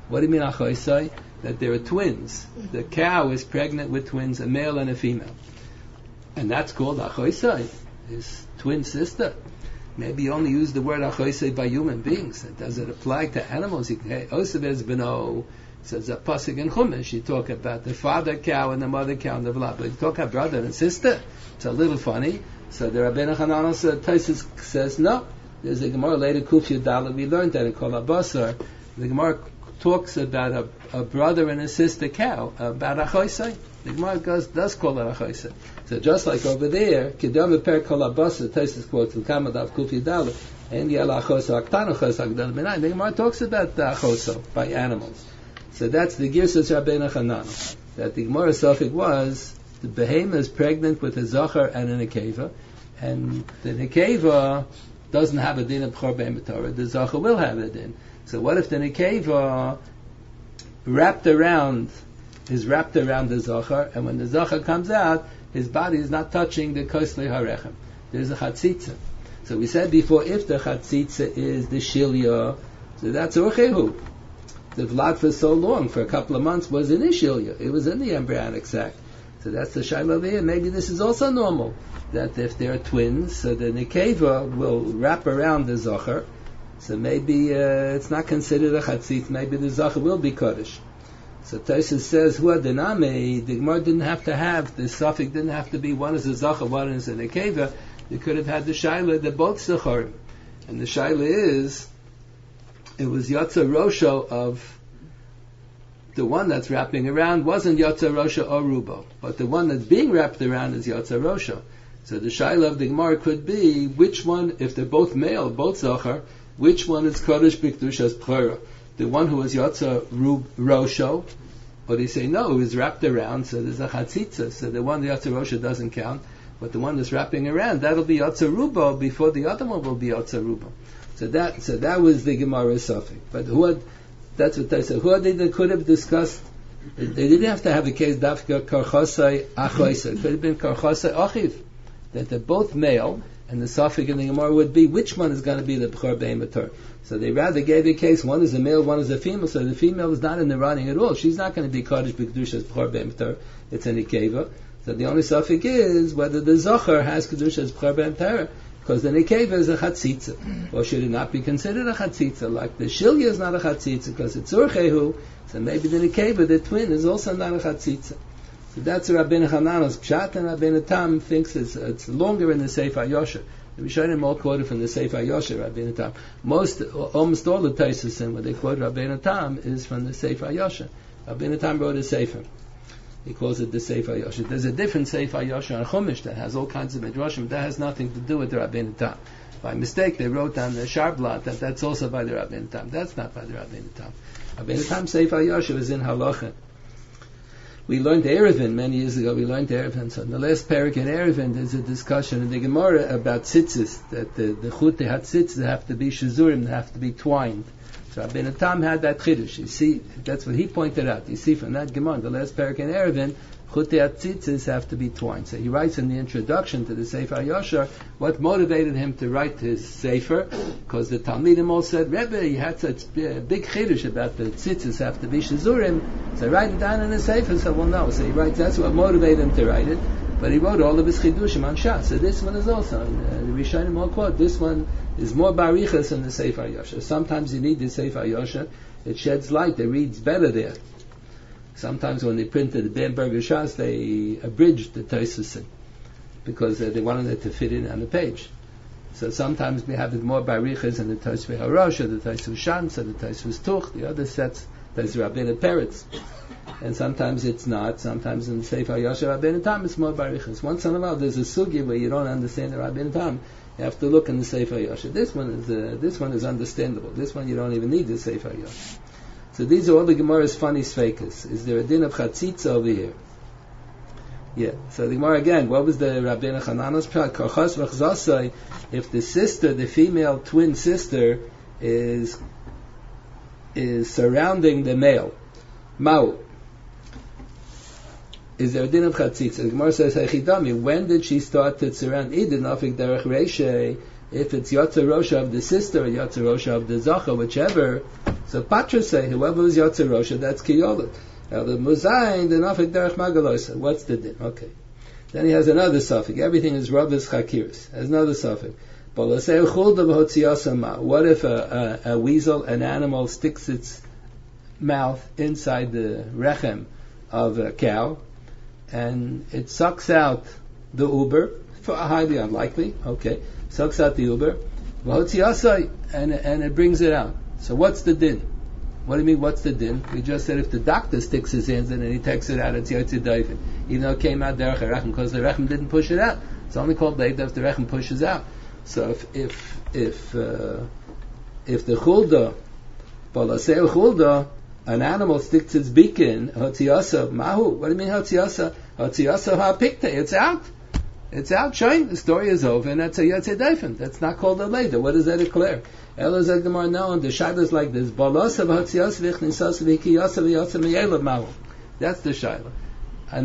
What do you mean achoisai? That there are twins. The cow is pregnant with twins, a male and a female. And that's called achoisai, his twin sister. Maybe you only use the word achoisai by human beings. Does it apply to animals? Osebez beno, says a pasuk in Chumash. You talk about the father cow and the mother cow and the blah. But you talk about brother and sister. It's a little funny. So the Rabbeinu Hananel Taisus says no. There's a Gemara later, Kuf Yudala. We learned that in Kol HaBasar. The Gemara talks about a brother and a sister cow, about achoisai. The Gemara does call it achoisai. So just like over there, Kedam Per Kol HaBasar, Taisus quotes in Kamadav Kuf Yudala, and Yala Achosa Aktana Achosa Agdal Benai. The Gemara talks about the achoso by animals. So that's the Girsas Rabbeinu Hananel. That the Gemara Sofik was, the behemoth is pregnant with a zachar and a nekeva, and the nekeva doesn't have a din of b'chor be'emet Torah. The zachar will have a din. So what if the nekeva is wrapped around the zachar, and when the zachar comes out, his body is not touching the kosli harechem. There's a chatzitza. So we said before, if the chatzitza is the shilya, so that's urchehu. The vlad for so long, for a couple of months, was in the shilya. It was in the embryonic sac. So that's the shayla over here. Maybe this is also normal, that if there are twins, so the nekeva will wrap around the zachar. So maybe it's not considered a chatzit. Maybe the zachar will be kodesh. So Tosfos says, "Hu adename." The Gemara didn't have to have the suffix. Didn't have to be one is a zachar, one is a nekeva. You could have had the shayla. They're both zacharim, and the shayla is it was yotza rosho of the one that's wrapping around wasn't Yotza Rosha or Rubo, but the one that's being wrapped around is Yotza Rosha. So the Shaila of the Gemara could be which one, if they're both male, both Zachar, which one is Kodesh B'Kedushas B'chora? The one who was Yotza Rosha, or they say no, it was wrapped around, so there's a Chatzitza, so the one Yotza Rosha doesn't count, but the one that's wrapping around, that'll be Yotza Rubo before the other one will be Yotza Rubo. So that was the Gemara's suffix. But that's what they said. Who they could have discussed? They didn't have to have the case dafka karchosai achoisai. It could have been karchosai achiv. That they're both male, and the suffix in the Gemara would be which one is going to be the b'chor be'emet Torah. So they rather gave a case one is a male, one is a female. So the female is not in the running at all. She's not going to be kodesh b'kedushas b'chor be'emet Torah. It's an ikeva. So the only suffix is whether the zachar has kedushas b'chor be'emet Torah. Because the nekeva is a chatzitza, or should it not be considered a chatzitza? Like the shilya is not a chatzitza because it's urchehu, so maybe the nekeva, the twin, is also not a chatzitza. So that's Rabbeinu Hananel's pshat, and Rabbeinu Tam thinks it's longer in the Sefer Yosher. The Rishonim all quoted from the Sefer Yosher, Rabbeinu Tam. Almost all the Tosfos when they quote Rabbeinu Tam is from the Sefer Yosher. Rabbeinu Tam wrote a Sefer. He calls it the Sefer Yosher. There's a different Sefer Yosher on Chumash that has all kinds of midrashim. That has nothing to do with the Rabbeinu Tam. By mistake, they wrote down the Sharblat that's also by the Rabbeinu Tam. That's not by the Rabbeinu Tam. Rabbeinu Tam Sefer Yosher is in Halacha. We learned Erevin many years ago. We learned Erevin. So in the last parak in Erevin, there's a discussion in the Gemara about tzitzis, that the chute had tzitzis have to be shazurim, they have to be twined. So Rabbeinu Tam had that chiddush. You see, that's what he pointed out. You see from that Gemara, the last parak in Erevin, chutei hatzitzis have to be twined. So he writes in the introduction to the Sefer Yosher what motivated him to write his Sefer, because the Talmidim all said, Rebbe, he had such big chiddush about the tzitzis have to be shazurim, so write it down in the Sefer. So well, no. So he writes, that's what motivated him to write it. But he wrote all of his chidushim on Shas. So this one is also, the Rishonim all quote, this one is more barichas than the Sefer Yosher. Sometimes you need the Sefer Yosher. It sheds light. It reads better there. Sometimes when they printed the Bamberger Shas, they abridged the Tosfos because they wanted it to fit in on the page. So sometimes we have it more barichas in the Tosfos Harosha, the Tosfos Shantz, the Tosfos Tuch, the other sets, there's Rabbeinu Peretz. And sometimes it's not. Sometimes in the Sefer Yosher Rabbeinu Tam it's more barichas. Once in a while there's a sugya where you don't understand the Rabbeinu Tam. You have to look in the Sefer Yosher. This one is understandable. This one you don't even need the Sefer Yosher. So these are all the Gemara's funny sveikas. Is there a din of chatzitza over here? Yeah. So the Gemara again, what was the Rabbeinu Hananel's pshat? Karchos v'chzasai, if the sister, the female twin sister, is surrounding the male. Ma'u. Is there a din of chatzitza? The Gemara says, Hechidami, when did she start to surround? Idin afik derech reishei. If it's Yotzer Rosha of the sister or Yotzer Rosha of the Zacha, whichever, so Patra say, whoever is Yotzer Rosha, that's Kiyolet. Now the Muzayin, the Nafik Derech Magalosa. What's the din? Okay. Then he has another suffix. Everything is Rabbis Chakiris. Has another suffix. What if a weasel, an animal, sticks its mouth inside the rechem of a cow, and it sucks out the uber, highly unlikely, okay, sucks out the uber, and it brings it out. So what's the din? What do you mean, what's the din? We just said if the doctor sticks his hands in and he takes it out, it's Yotze Doifin. Even though it came out derech rechem, because the rechem didn't push it out. It's only called leida if the rechem pushes out. So if the chulda, balasei chulda, an animal sticks its beak in, hotziyasa, mahu. What do you mean hotziyasa? Hotziyasa ha'pikta. It's out. It's out, showing the story is over, and that's a Yotze Doifin. That's not called a leida. What does that declare? Elazar Gemara, no, and the shaila is like this. Balasei hotziyasa v'chnisasa v'hikiyasa v'yotze meyelav mahu. That's the shaila. An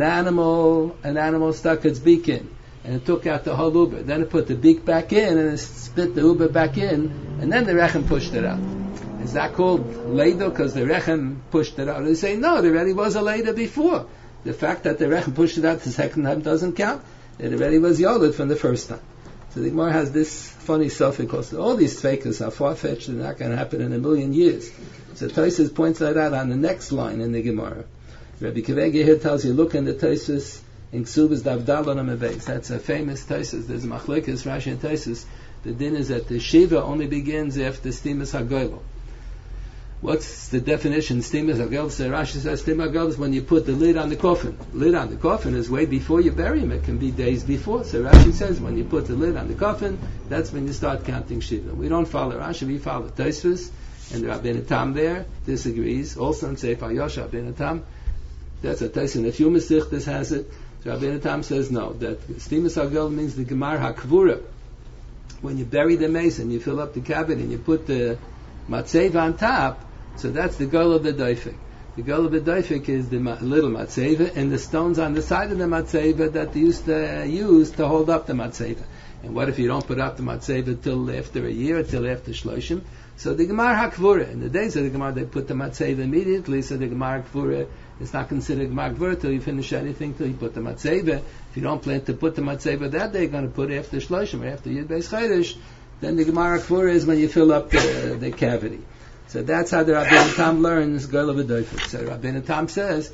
animal stuck its beak in, and it took out the whole uber. Then it put the beak back in, and it spit the uber back in, and then the rechem pushed it out. Is that called leida because the rechem pushed it out? They say, no, there already was a leida before. The fact that the rechem pushed it out the second time doesn't count. It already was yoled from the first time. So the Gemara has this funny suffix. All these fakas are far-fetched and not going to happen in a million years. So Tosfos points that out on the next line in the Gemara. Rabbi Kivege here tells you, look in the Tosfos in Ksubas Davdalon Amebeis. That's a famous Tosfos. There's a Machlekes Rashi and Tosfos. The din is that the Shiva only begins after Stimas HaGoyel. What's the definition? Stimas HaGoyel. So Rashi says Stimas HaGoyel is when you put the lid on the coffin. Lid on the coffin is way before you bury him. It can be days before. So Rashi says when you put the lid on the coffin, that's when you start counting Shiva. We don't follow Rashi, we follow Tosfos. And the Rabbeinu Tam there disagrees. Also in Sefer Yosha, Rabbeinu Tam. That's a Tosfos. In a few Mesichtas has it. So Rabbeinu Tam says no. That Stimas HaGoyel means the Gemar HaKvura. When you bury the mace and you fill up the cavity and you put the matzeva on top, so that's the goal of the doifik. The goal of the doifik is the little matzeva and the stones on the side of the matzeva that they used to use to hold up the matzeva. And what if you don't put up the matzeva till after a year, till after Shloshim? So the Gemar HaKvura, in the days of the Gemar, they put the matzeva immediately, so the Gemar HaKvura is not considered Gemar HaKvura till you finish anything, till you put the matzeva. If you don't plan to put the matzeva that day, you're going to put it after Shloshim or after Yud Beis Chodesh, then the Gemar HaKvura is when you fill up the cavity. So that's how the Rabbeinu Tam learns Goyel V'Doifik. So Rabbeinu Tam says,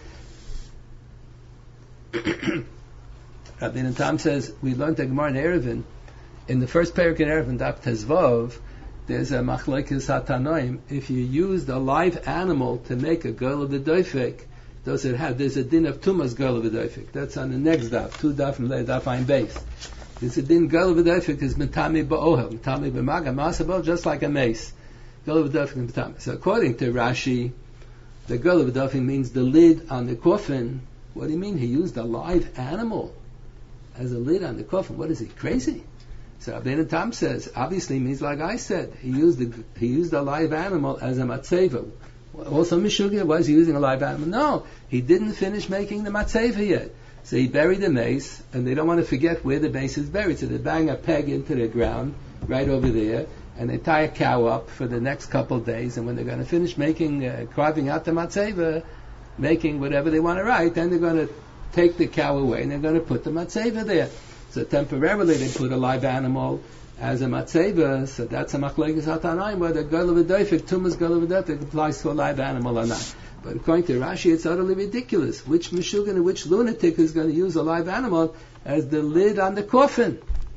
Rabbeinu Tam says, we learned the Gemara in Erevin, in the first parak in Erevin, Daf Tezvav, there's a machlekes hatanoim. If you used a live animal to make a Goyel V'Doifik, there's a din of tumas Goyel V'Doifik. That's on the next daf, 2 daf from there, daf ein beis. There's a din Goyel V'Doifik is mitami ba'ohel, mitami b'maga, masabel, just like a mace. Goyel V'Doifik and mitami. So according to Rashi, the Goyel V'Doifik means the lid on the coffin. What do you mean? He used a live animal as a lid on the coffin. What is he, crazy? So Rabbeinu Tam says, obviously means like I said, he used a live animal as a matzeva. Also Mishugya, was he using a live animal? No, he didn't finish making the matzeva yet. So he buried the mace, and they don't want to forget where the mace is buried. So they bang a peg into the ground, right over there, and they tie a cow up for the next couple of days, and when they're going to finish carving out the matzeva, making whatever they want to write, then they're going to take the cow away, and they're going to put the matzeva there. So temporarily they put a live animal as a matzeva, so that's a machlekes hatanaim, whether Goyel V'Doifik, tumas Goyel V'Doifik applies to a live animal or not. But according to Rashi, it's utterly ridiculous. Which Meshuggah and which lunatic is going to use a live animal as the lid on the coffin?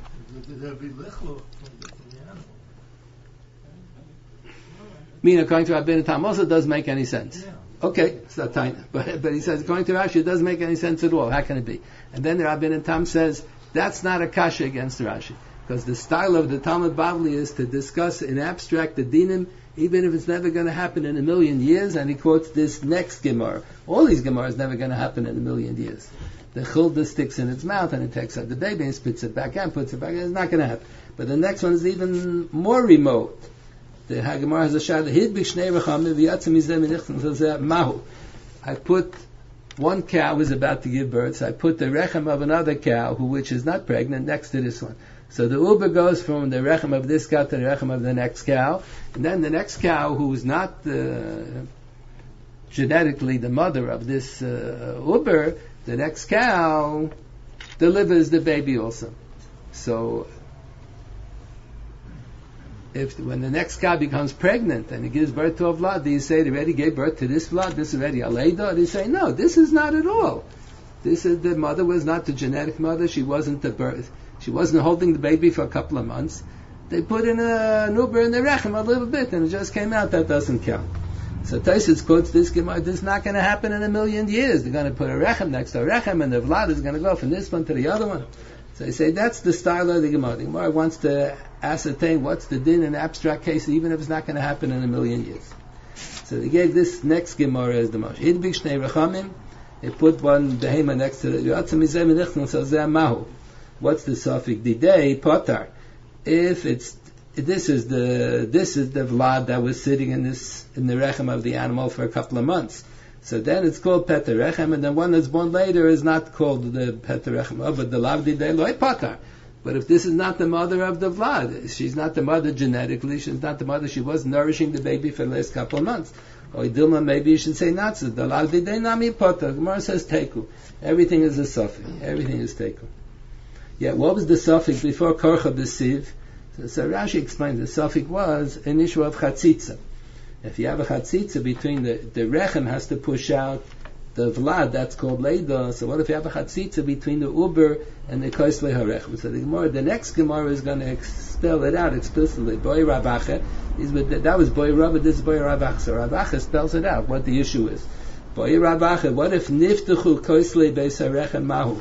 Mean according to Rabbeinu Tam also doesn't make any sense. Yeah. Okay, it's not tiny. But he says, according to Rashi, it doesn't make any sense at all. How can it be? And then the Rabbeinu Tam says, that's not a kasha against Rashi. Because the style of the Talmud Bavli is to discuss in abstract the dinim, even if it's never going to happen in a million years, and he quotes this next Gemara. All these Gemaras never going to happen in a million years. The chulda sticks in its mouth, and it takes out the baby, and spits it back out, puts it back in. It's not going to happen. But the next one is even more remote. The Gemara has a shad, mahu. I put one cow is about to give birth, so I put the rechem of another cow, which is not pregnant, next to this one. So the uber goes from the rechem of this cow to the rechem of the next cow, and then the next cow, who's not genetically the mother of this uber, the next cow delivers the baby also. So when the next cow becomes pregnant and it gives birth to a vlad, do you say it already gave birth to this vlad, this is already a leda? Or do you say, no, this is not at all. This is, the mother was not the genetic mother, she wasn't the birth, she wasn't holding the baby for a couple of months. They put in an uber in the rechem a little bit and it just came out, that doesn't count. So Tosfos quotes this Gemara, this is not going to happen in a million years. They're going to put a rechem next to a rechem and the vlad is going to go from this one to the other one. So they say that's the style of the Gemara. The Gemara wants to ascertain what's the din in abstract case, even if it's not going to happen in a million years. So they gave this next Gemara as the Moshe. Idbik shnei rechamim. They put one behema next to the mahu. What's the suffix? Didei potar. If it's this is the vlad that was sitting in the rechem of the animal for a couple of months. So then it's called Peter Rechem, and then one that's born later is not called the Peter Rechem. Oh, but the Lavdi de Loi Patar. But if this is not the mother of the Vlad, she's not the mother genetically, she's not the mother, she was nourishing the baby for the last couple of months. Or Dilma, maybe you should say Natsa. The Lavdi de Nami Patar. Gemara says Teku. Everything is a suffix. Everything is Teku. Yeah, what was the suffix before Korcha B'Siv? So Rashi explained the suffix was an issue of Chatzitza. If you have a chatzitza between the rechem has to push out the vlad, that's called leida. So what if you have a chatzitza between the uber and the koisle harechem? So the next Gemara is going to spell it out explicitly. Boy Rabacha, that was Boy Rabba, this is Boy Rabacha. So Rabacha spells it out, what the issue is. Boy Rabacha, what if niftuchu koisle beis harechem mahu?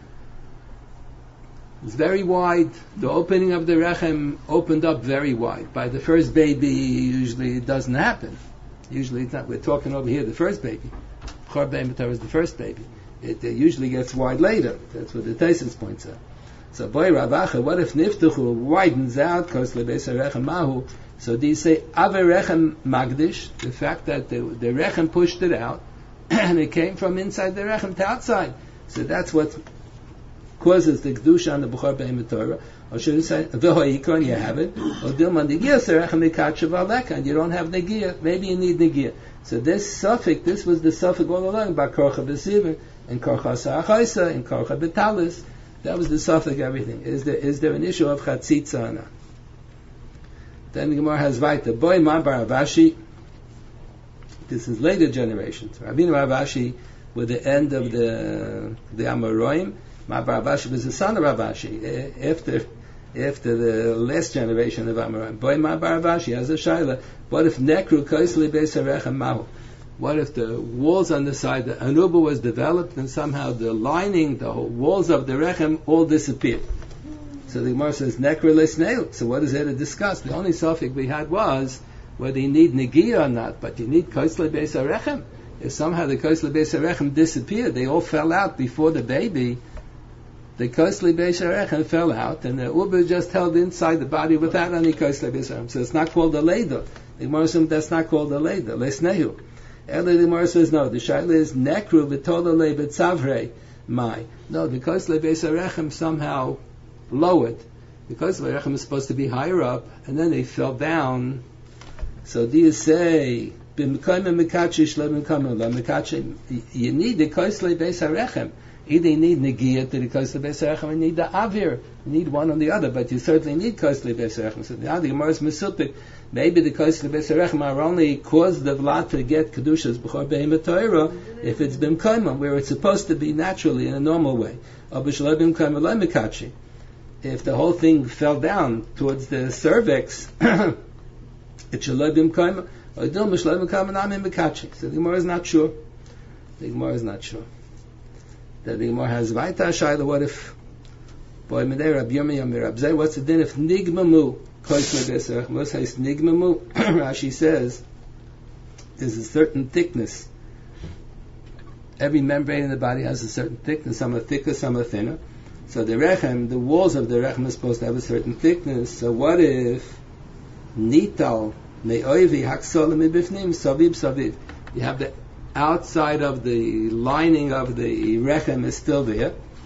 It's very wide. The opening of the rechem opened up very wide. By the first baby, usually it doesn't happen. Usually it's not. We're talking over here, the first baby. Chor Be'emetar is the first baby. It usually gets wide later. That's what the Tosfos points out. So, boy Ravacha, what if niftuchu widens out, kos lebeis harechem mahu? So do you say ave rechem magdish? The fact that the rechem pushed it out, and it came from inside the rechem to outside. So that's what causes the kedusha on the Bukhar Be'emet Torah, or should you say v'hoikon, you have it, or dilman negia serechem mikachav aleka, and you don't have negia, maybe you need negia. So this suffix, this was the suffix all along about korcha b'siver and korcha sa'achaisa and korcha b'talis. That was the suffix. Everything is there an issue of chatzitza or not? Then the Gemara has weiter. Boy ma bar Avashi. This is later generations. Rabbeinu Ravashi with the end of the Amoraim. Ma bar Avashi was the son of Ravashi after the last generation of Amoraim. Boy ma bar Avashi has a shaila. What if nekru koisli beis harechem mahu? What if the walls on the side, the anuba was developed and somehow the lining, the whole walls of the rechem all disappeared? So the Gemara says nekru lesneu. So what is there to discuss? The only suffix we had was whether you need negia or not, but you need koisli beis harechem. If somehow the koisli beis harechem disappeared, they all fell out before the baby. The koisli beis harechem fell out, and the uber just held inside the body without any koisli beis harechem. So it's not called a leda. The Gemara says that's not called a leda. Lesneu. Eli the Gemara says no. The shaila is nekru v'tola le b'tzavrei mai. No, the koisli beis harechem somehow lowered. The koisli harechem is supposed to be higher up, and then they fell down. So do you say you need the koisli beis harechem? Either you need negia to the koisli beis harechem, or you need the avir. You need one or the other, but you certainly need koisli beis harechem. So now the Gemara is mesupik. Maybe the koisli beis harechem are only caused the vlad to get kedushas b'chor be'emet Torah if it's bim kaimah, where it's supposed to be naturally in a normal way. Or b'shaloi bim kaimah lo mekachi. If the whole thing fell down towards the cervix, it shaloi bim kaimah. Or dil b'shaloi bim kaimah nami mekachi. So the Gemara is not sure. The Gemara is not sure. That the Gemara has vaita shayla. What if boy medei Rabbi Yirmiyah Rabzei? What's the din if nigmamu? Rashi says there's a certain thickness. Every membrane in the body has a certain thickness. Some are thicker, some are thinner. So the rechem, the walls of the rechem are supposed to have a certain thickness. So what if nital me'oivi haksolim ibifnim saviv saviv? You have the outside of the lining of the rechem is still there,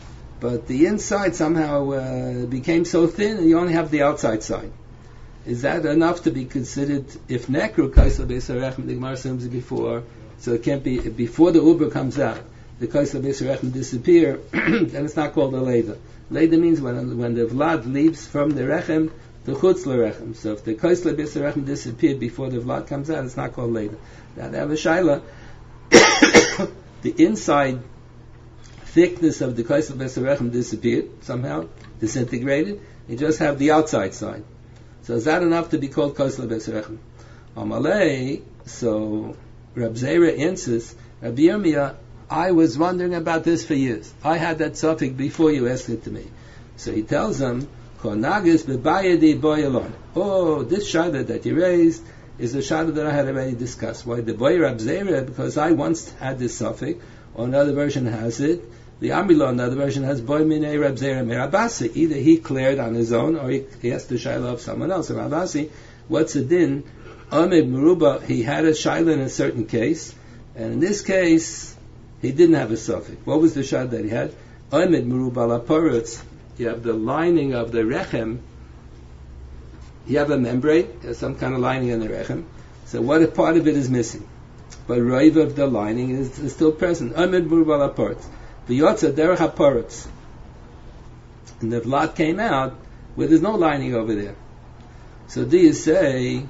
but the inside somehow became so thin, and you only have the outside side. Is that enough to be considered, if nekru kaisel beis harechem, the Gemara says before, so it can't be, before the uber comes out, the kaisel beis harechem disappear, then it's not called a leda. Leda means when the vlad leaves from the rechem to chutz l'rechem. So if the kaisel beis harechem disappeared before the vlad comes out, it's not called leda. Now they have a shaila, the inside thickness of the kaisel beis harechem disappeared, somehow, disintegrated, you just have the outside side. So is that enough to be called kaisel beis harechem? Amalei, so Rab Zera answers, Rabbi Yirmiyah, I was wondering about this for years. I had that suffix before you asked it to me. So he tells them, Konagis bebayadi boyalon. Oh, this shada that you raised is a shada that I had already discussed. Why the boy Rab Zera? Because I once had this suffix, or another version has it. The Amrilon, another version has boy minei Rab Zera merabasi. Either he cleared on his own, or he has to shayla of someone else. So Rabasi, what's the din? Amid Meruba, he had a shayla in a certain case, and in this case, he didn't have a suffix. What was the shayla that he had? Amid Meruba la parutz. You have the lining of the rechem. You have a membrane, there's some kind of lining in the rechem. So what a part of it is missing? But raiv of the lining is still present. Amid Meruba la parutz. The Yotza derech haparutz. And the vlad came out where there's no lining over there. So do you say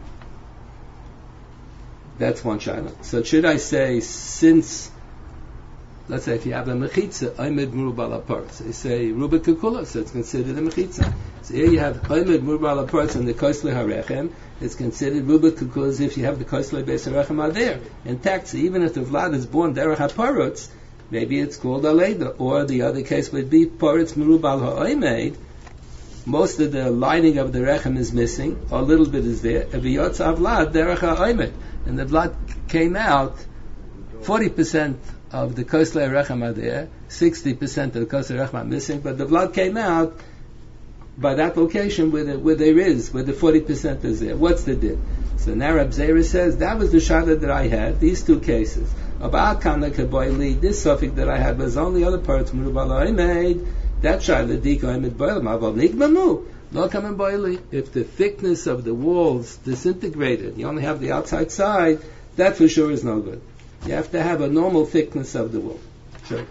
that's one shayla? So should I say, since, let's say if you have a mechitza, Aymed Murubal Apartz, they say Ruba Kukula, so it's considered a mechitza. So here you have Aymed Murubal Apartz and the Koisle Harechem, it's considered Ruba Kukula as if you have the Koisle Beis Harechem are there, intact. So even if the Vlad is born Derech HaParutz, maybe it's called a Leda, or the other case would be Paritz Murubal Ha'oimed, most of the lining of the Rechem is missing, or a little bit is there, Eviyotz Avlad Derech HaOimed, and the Vlad came out, 40% of the Koisle Rechem are there, 60% of the Koisle Rechem are missing, but the Vlad came out by that location where there is, where the 40% is there. What's the din? So now Rab Zera says, that was the shada that I had, these two cases. About Kana Kaboili, this suffix that I had was only other parts, Murubala made, that shada, Dika Imid Boilam, Aval Nigmamu, no Kamen Boili. If the thickness of the walls disintegrated, you only have the outside side, that for sure is no good. You have to have a normal thickness of the wall. Sure.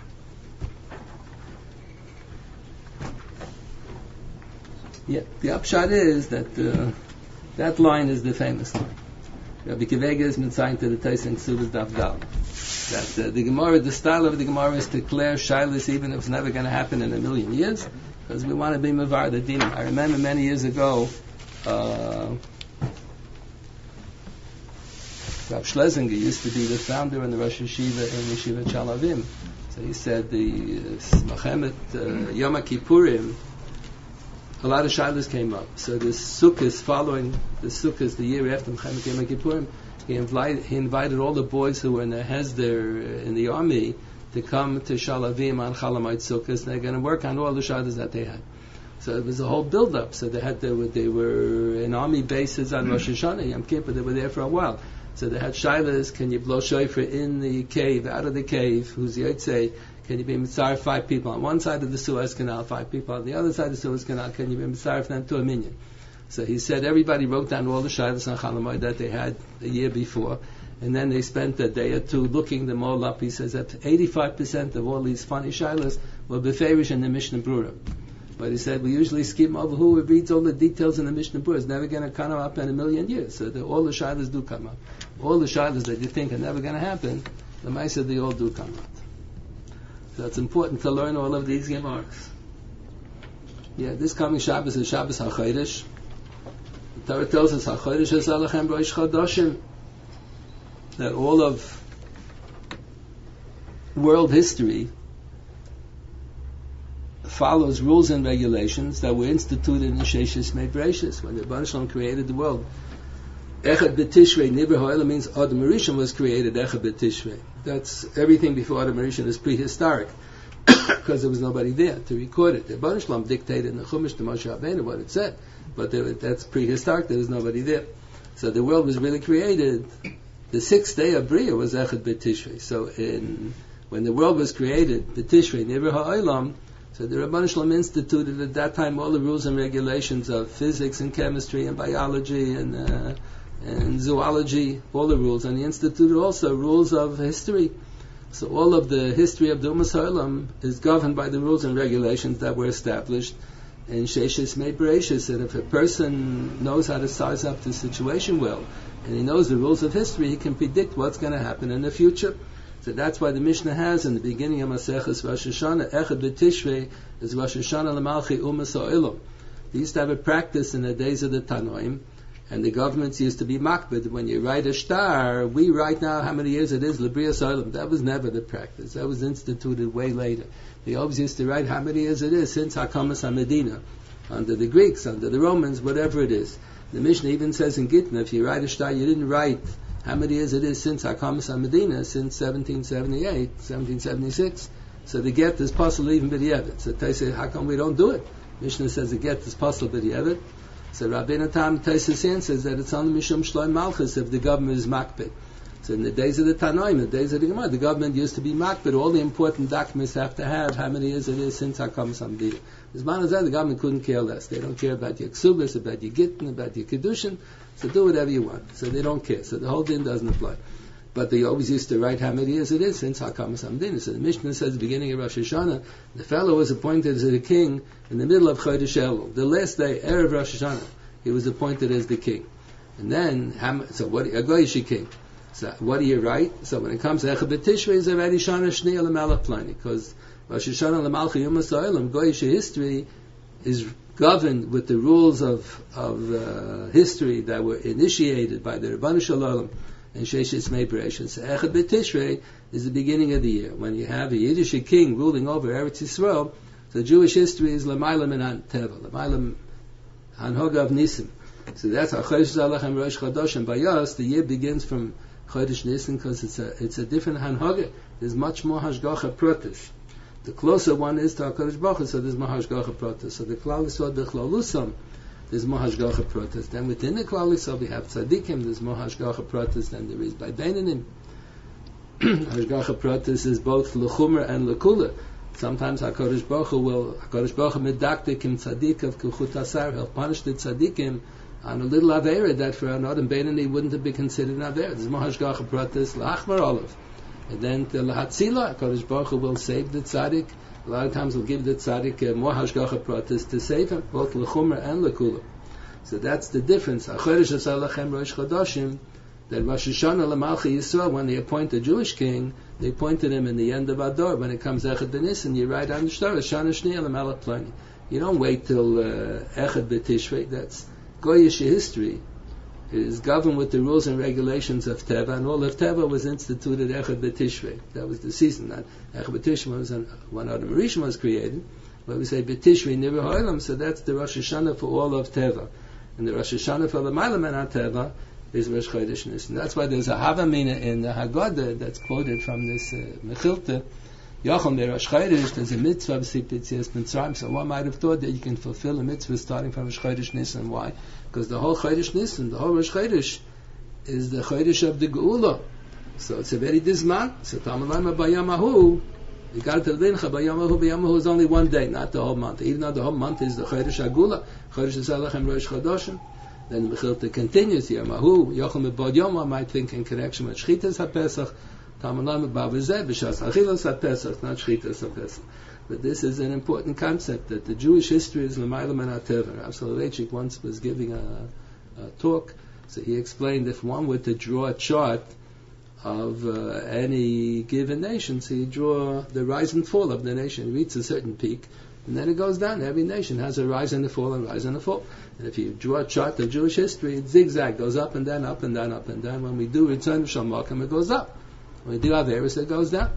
Yeah, the upshot is that that line is the famous line. Rabbi Kivega has been saying to the Taising Ksubas Daf Dal that the Gemara, the style of the Gemara is to declare Shilas even if it's never going to happen in a million years, because we want to be Mavar the Din. I remember many years ago, Rav Schlesinger used to be the founder and the Rosh Yeshiva in Yeshiva Chalavim. So he said the Mohammed Yom Kippurim, a lot of shilas came up. So the Sukkot, following the Sukkot, the year after Mohammed Yom Kippurim, he invited all the boys who were in the Hesder in the army to come to Shalavim on Chalamite Sukkot, and they're going to work on all the shilas that they had. So it was a whole build-up. So they were in army bases on Rosh Hashanah, Yom Kippur. They were there for a while. So they had shilas, can you blow shofar in the cave, out of the cave, who's Yotzei, can you be mitzvah 5 people on one side of the Suez Canal, 5 people on the other side of the Suez Canal, can you be mitzvah them to a minyan? So he said everybody wrote down all the shilas on Chalamoid that they had a year before, and then they spent a day or two looking them all up. He says that 85% of all these funny shilas were beferish in the Mishnah Brura. But he said, we usually skim over who reads all the details in the Mishnah Brura. It's never going to come up in a million years. So all the shilas do come up. All the shilas that you think are never going to happen, the Maisa, they all do come up. So it's important to learn all of these Gemaras. Yeah, this coming Shabbos is Shabbos HaChodesh. The Torah tells us, HaChodesh is Alachem Rosh Chodoshim, that all of world history follows rules and regulations that were instituted in the Sheshis Mei Bereshis, when the Rebbeinu Shalom created the world. Echad B'Tishrei, Nivra Ha'olam means Adam Rishon was created, Echad B'Tishrei. That's everything before Adam Rishon is prehistoric, because there was nobody there to record it. The Rebbeinu Shalom dictated in the Chumash to Moshe Rabbeinu what it said, but that's prehistoric, there was nobody there. So the world was really created, the 6th day of Bria was Echad B'Tishrei. So when the world was created, B'Tishrei Nivra Ha'olam, so the Rabban Shalom instituted at that time all the rules and regulations of physics and chemistry and biology and zoology, all the rules, and he instituted also rules of history. So all of the history of the Ummah Ha'olam is governed by the rules and regulations that were established in Sheshis Mei Bereshis, and if a person knows how to size up the situation well, and he knows the rules of history, he can predict what's going to happen in the future. So that's why the Mishnah has in the beginning of Maseches Rosh Hashanah, Echad B'Tishrei is Rosh Hashanah L'Malchi Ummah Ha'olam. They used to have a practice in the days of the Tanoim, and the governments used to be makbid. When you write a star, we write now how many years it is, L'Brias Ha'olam. That was never the practice. That was instituted way later. They always used to write how many years it is since Hakamas HaMedina, under the Greeks, under the Romans, whatever it is. The Mishnah even says in Gittin, if you write a star, you didn't write how many years it is since Hakamas HaMedina, since 1778, 1776. So the get is possible even b'di'evet. So they say, how come we don't do it? Mishnah says the get is possible b'di'evet. So Rabbeinu Tam Taisus says that it's only Mishum Shloim Malchus if the government is makbid. So in the days of the Tanoim, the days of the Gemara, the government used to be makbid. All the important documents have to have how many years it is since Hakamas HaMedina. As man as that, the government couldn't care less. They don't care about your ksubas, about your gittin, about your kedushin. So do whatever you want. So they don't care. So the whole din doesn't apply. But they always used to write how many years it is since Hakamas HaMedina. So the Mishnah says at the beginning of Rosh Hashanah, the fellow was appointed as the king in the middle of Chodesh Elul. The last day, Erev Rosh Hashanah, he was appointed as the king. And then, so what, a Goyish king. So what do you write? So when it comes to Echad B'Tishrei, is already Shana Shniya L'Melech Pliny, because Rosh Hashanah L'Malchi Ummah Ha'olam, Goyish history is governed with the rules of history that were initiated by the Rabban Shalom and Sheshis Mei Bereshis. So Echad B'Tishrei is the beginning of the year. When you have a Yiddish king ruling over Eretz Yisrael, so Jewish history is L'maylam and Teva, L'maylam Hanhoga of Nisim. So that's how Chodesh Zalachem Rosh Chodosh and Bayas, the year begins from Chodesh Nisan because it's a different Hanhoga. There's much more Hashgacha Protish. The closer one is to HaKadosh Baruch Hu, so there's more Hashgacha Protish. So the Klal Yisrael B'Chlalusam, there's more Hashgacha Protish. Then within the Klal Yisrael we have Tzadikim, there's more Hashgacha Protish than there is by Beinanim. Hashgacha Protish is both L'chumer and L'kula. Sometimes HaKadosh Baruch Hu Medaktikim Tzadikav Kuchut Asar, he'll punish the Tzadikim on a little Avera that for an Adam Beinani wouldn't have been considered an Avera. There's more Hashgacha Protish, L'achmar Olav. And then the L'hatzila, HaKadosh Baruch Hu will save the Tzadik. A lot of times will give the Tzadik more Hashgacha Protish to save him, both L'chumer and L'kula. So that's the difference. HaChodesh Asalachem Rosh Chodoshim, that Rosh Hashanah L'Malchi Yisrael, when they appoint a Jewish king, they appointed him in the end of Adar. When it comes Echad B'Nisan, you write on the shtar, Shana Shniya L'Melech Pliny. You don't wait till Echad B'Tishrei. That's Goyish history. It is governed with the rules and regulations of Teva, and all of Teva was instituted Echad B'Tishrei. That was the season. That Echad B'Tishrei was when Adam Rishon was created. But we say B'Tishrei Nivra Ha'olam, so that's the Rosh Hashanah for all of Teva. And the Rosh Hashanah for the L'maylam and Teva is Rosh Chodesh Nisan. That's why there's a Havamina in the Haggadah that's quoted from this Mechilta. Yochel me Rosh Chodesh, there's a mitzvah of Sipitzias Mitzrayim. So one might have thought that you can fulfill a mitzvah starting from Rosh Chodesh Nisan. Why? Because the whole Chodesh Nisan, the whole Rosh Chodesh, is the Chodesh of the Geula. So it's a very disman. So Tamalayma Bayamahu, you got to Lincha Bayamahu is only one day, not the whole month. Even though the whole month is the Chodesh Agula, Chodesh Zalachem Rosh Chodoshim. Then the Mechilta continues here. Mahu, Yochel Mebod Yom, I might think in connection with Shchitas HaPesach, Tamalam Bavazeh, B'Shas Achilas HaPesach, not Shchitas HaPesach. But this is an important concept, that the Jewish history is L'maylam and HaTeva. Rav Soloveitchik once was giving a talk, so he explained if one were to draw a chart of any given nation, so you draw the rise and fall of the nation. It reaches a certain peak, and then it goes down. Every nation has a rise and a fall and rise and a fall. And if you draw a chart of Jewish history, it zigzag, goes up and down, up and down, up and down. When we do Ritzon Shalmakim, it goes up. When we do Averis, it goes down.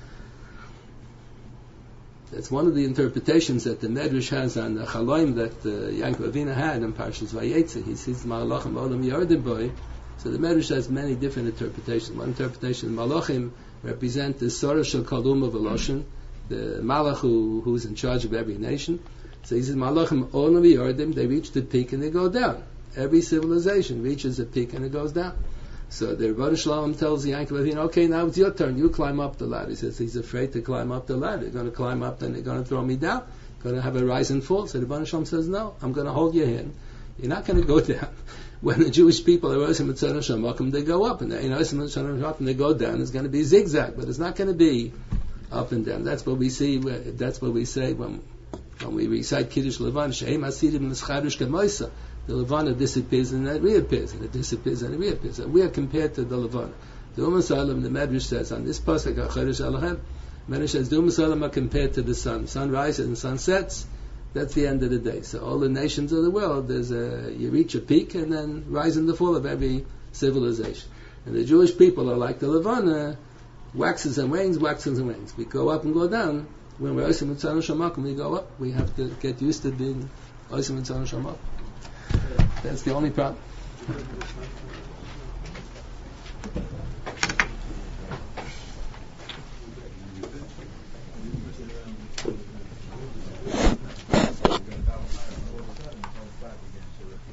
That's one of the interpretations that the Medrash has on the Chaloim that Yaakov Avinu had in Parshas Vayetze. He sees Malachim Olam Yardim Boy. So the Medrash has many different interpretations. One interpretation, Malachim represent the Sorah Shel Kaluma Veloshin, the Malach who's in charge of every nation. So he says, Malachim Olam Yardim, they reach the peak and they go down. Every civilization reaches a peak and it goes down. So the Rebbeinu Shalom tells Yankov Avinu, okay, now it's your turn. You climb up the ladder. He says he's afraid to climb up the ladder. They're going to climb up, then they're going to throw me down. Going to have a rise and fall. So the Rebbeinu Shalom says, no, I'm going to hold your hand. You're not going to go down. When the Jewish people are Osim Mitzvah Shamakim, they go up, and they go down. It's going to be zigzag, but it's not going to be up and down. That's what we see. That's what we say when we recite Kiddush Levan. She'em Asidim L'Scharush Kemoisa. The Levana disappears and it reappears, and it disappears and it reappears. And we are compared to the Levana. The Salam, the Medrash says on this pasuk, Acharush Alachem, Medrash says the Salam are compared to the sun. Sun rises and sun sets. That's the end of the day. So all the nations of the world, you reach a peak and then rise and the fall of every civilization. And the Jewish people are like the Levana, waxes and wanes, waxes and wanes. We go up and go down. When we're Osim Mitzvah Shamakim, we go up. We have to get used to being Osim Mitzvah Shamakim. That's the only problem.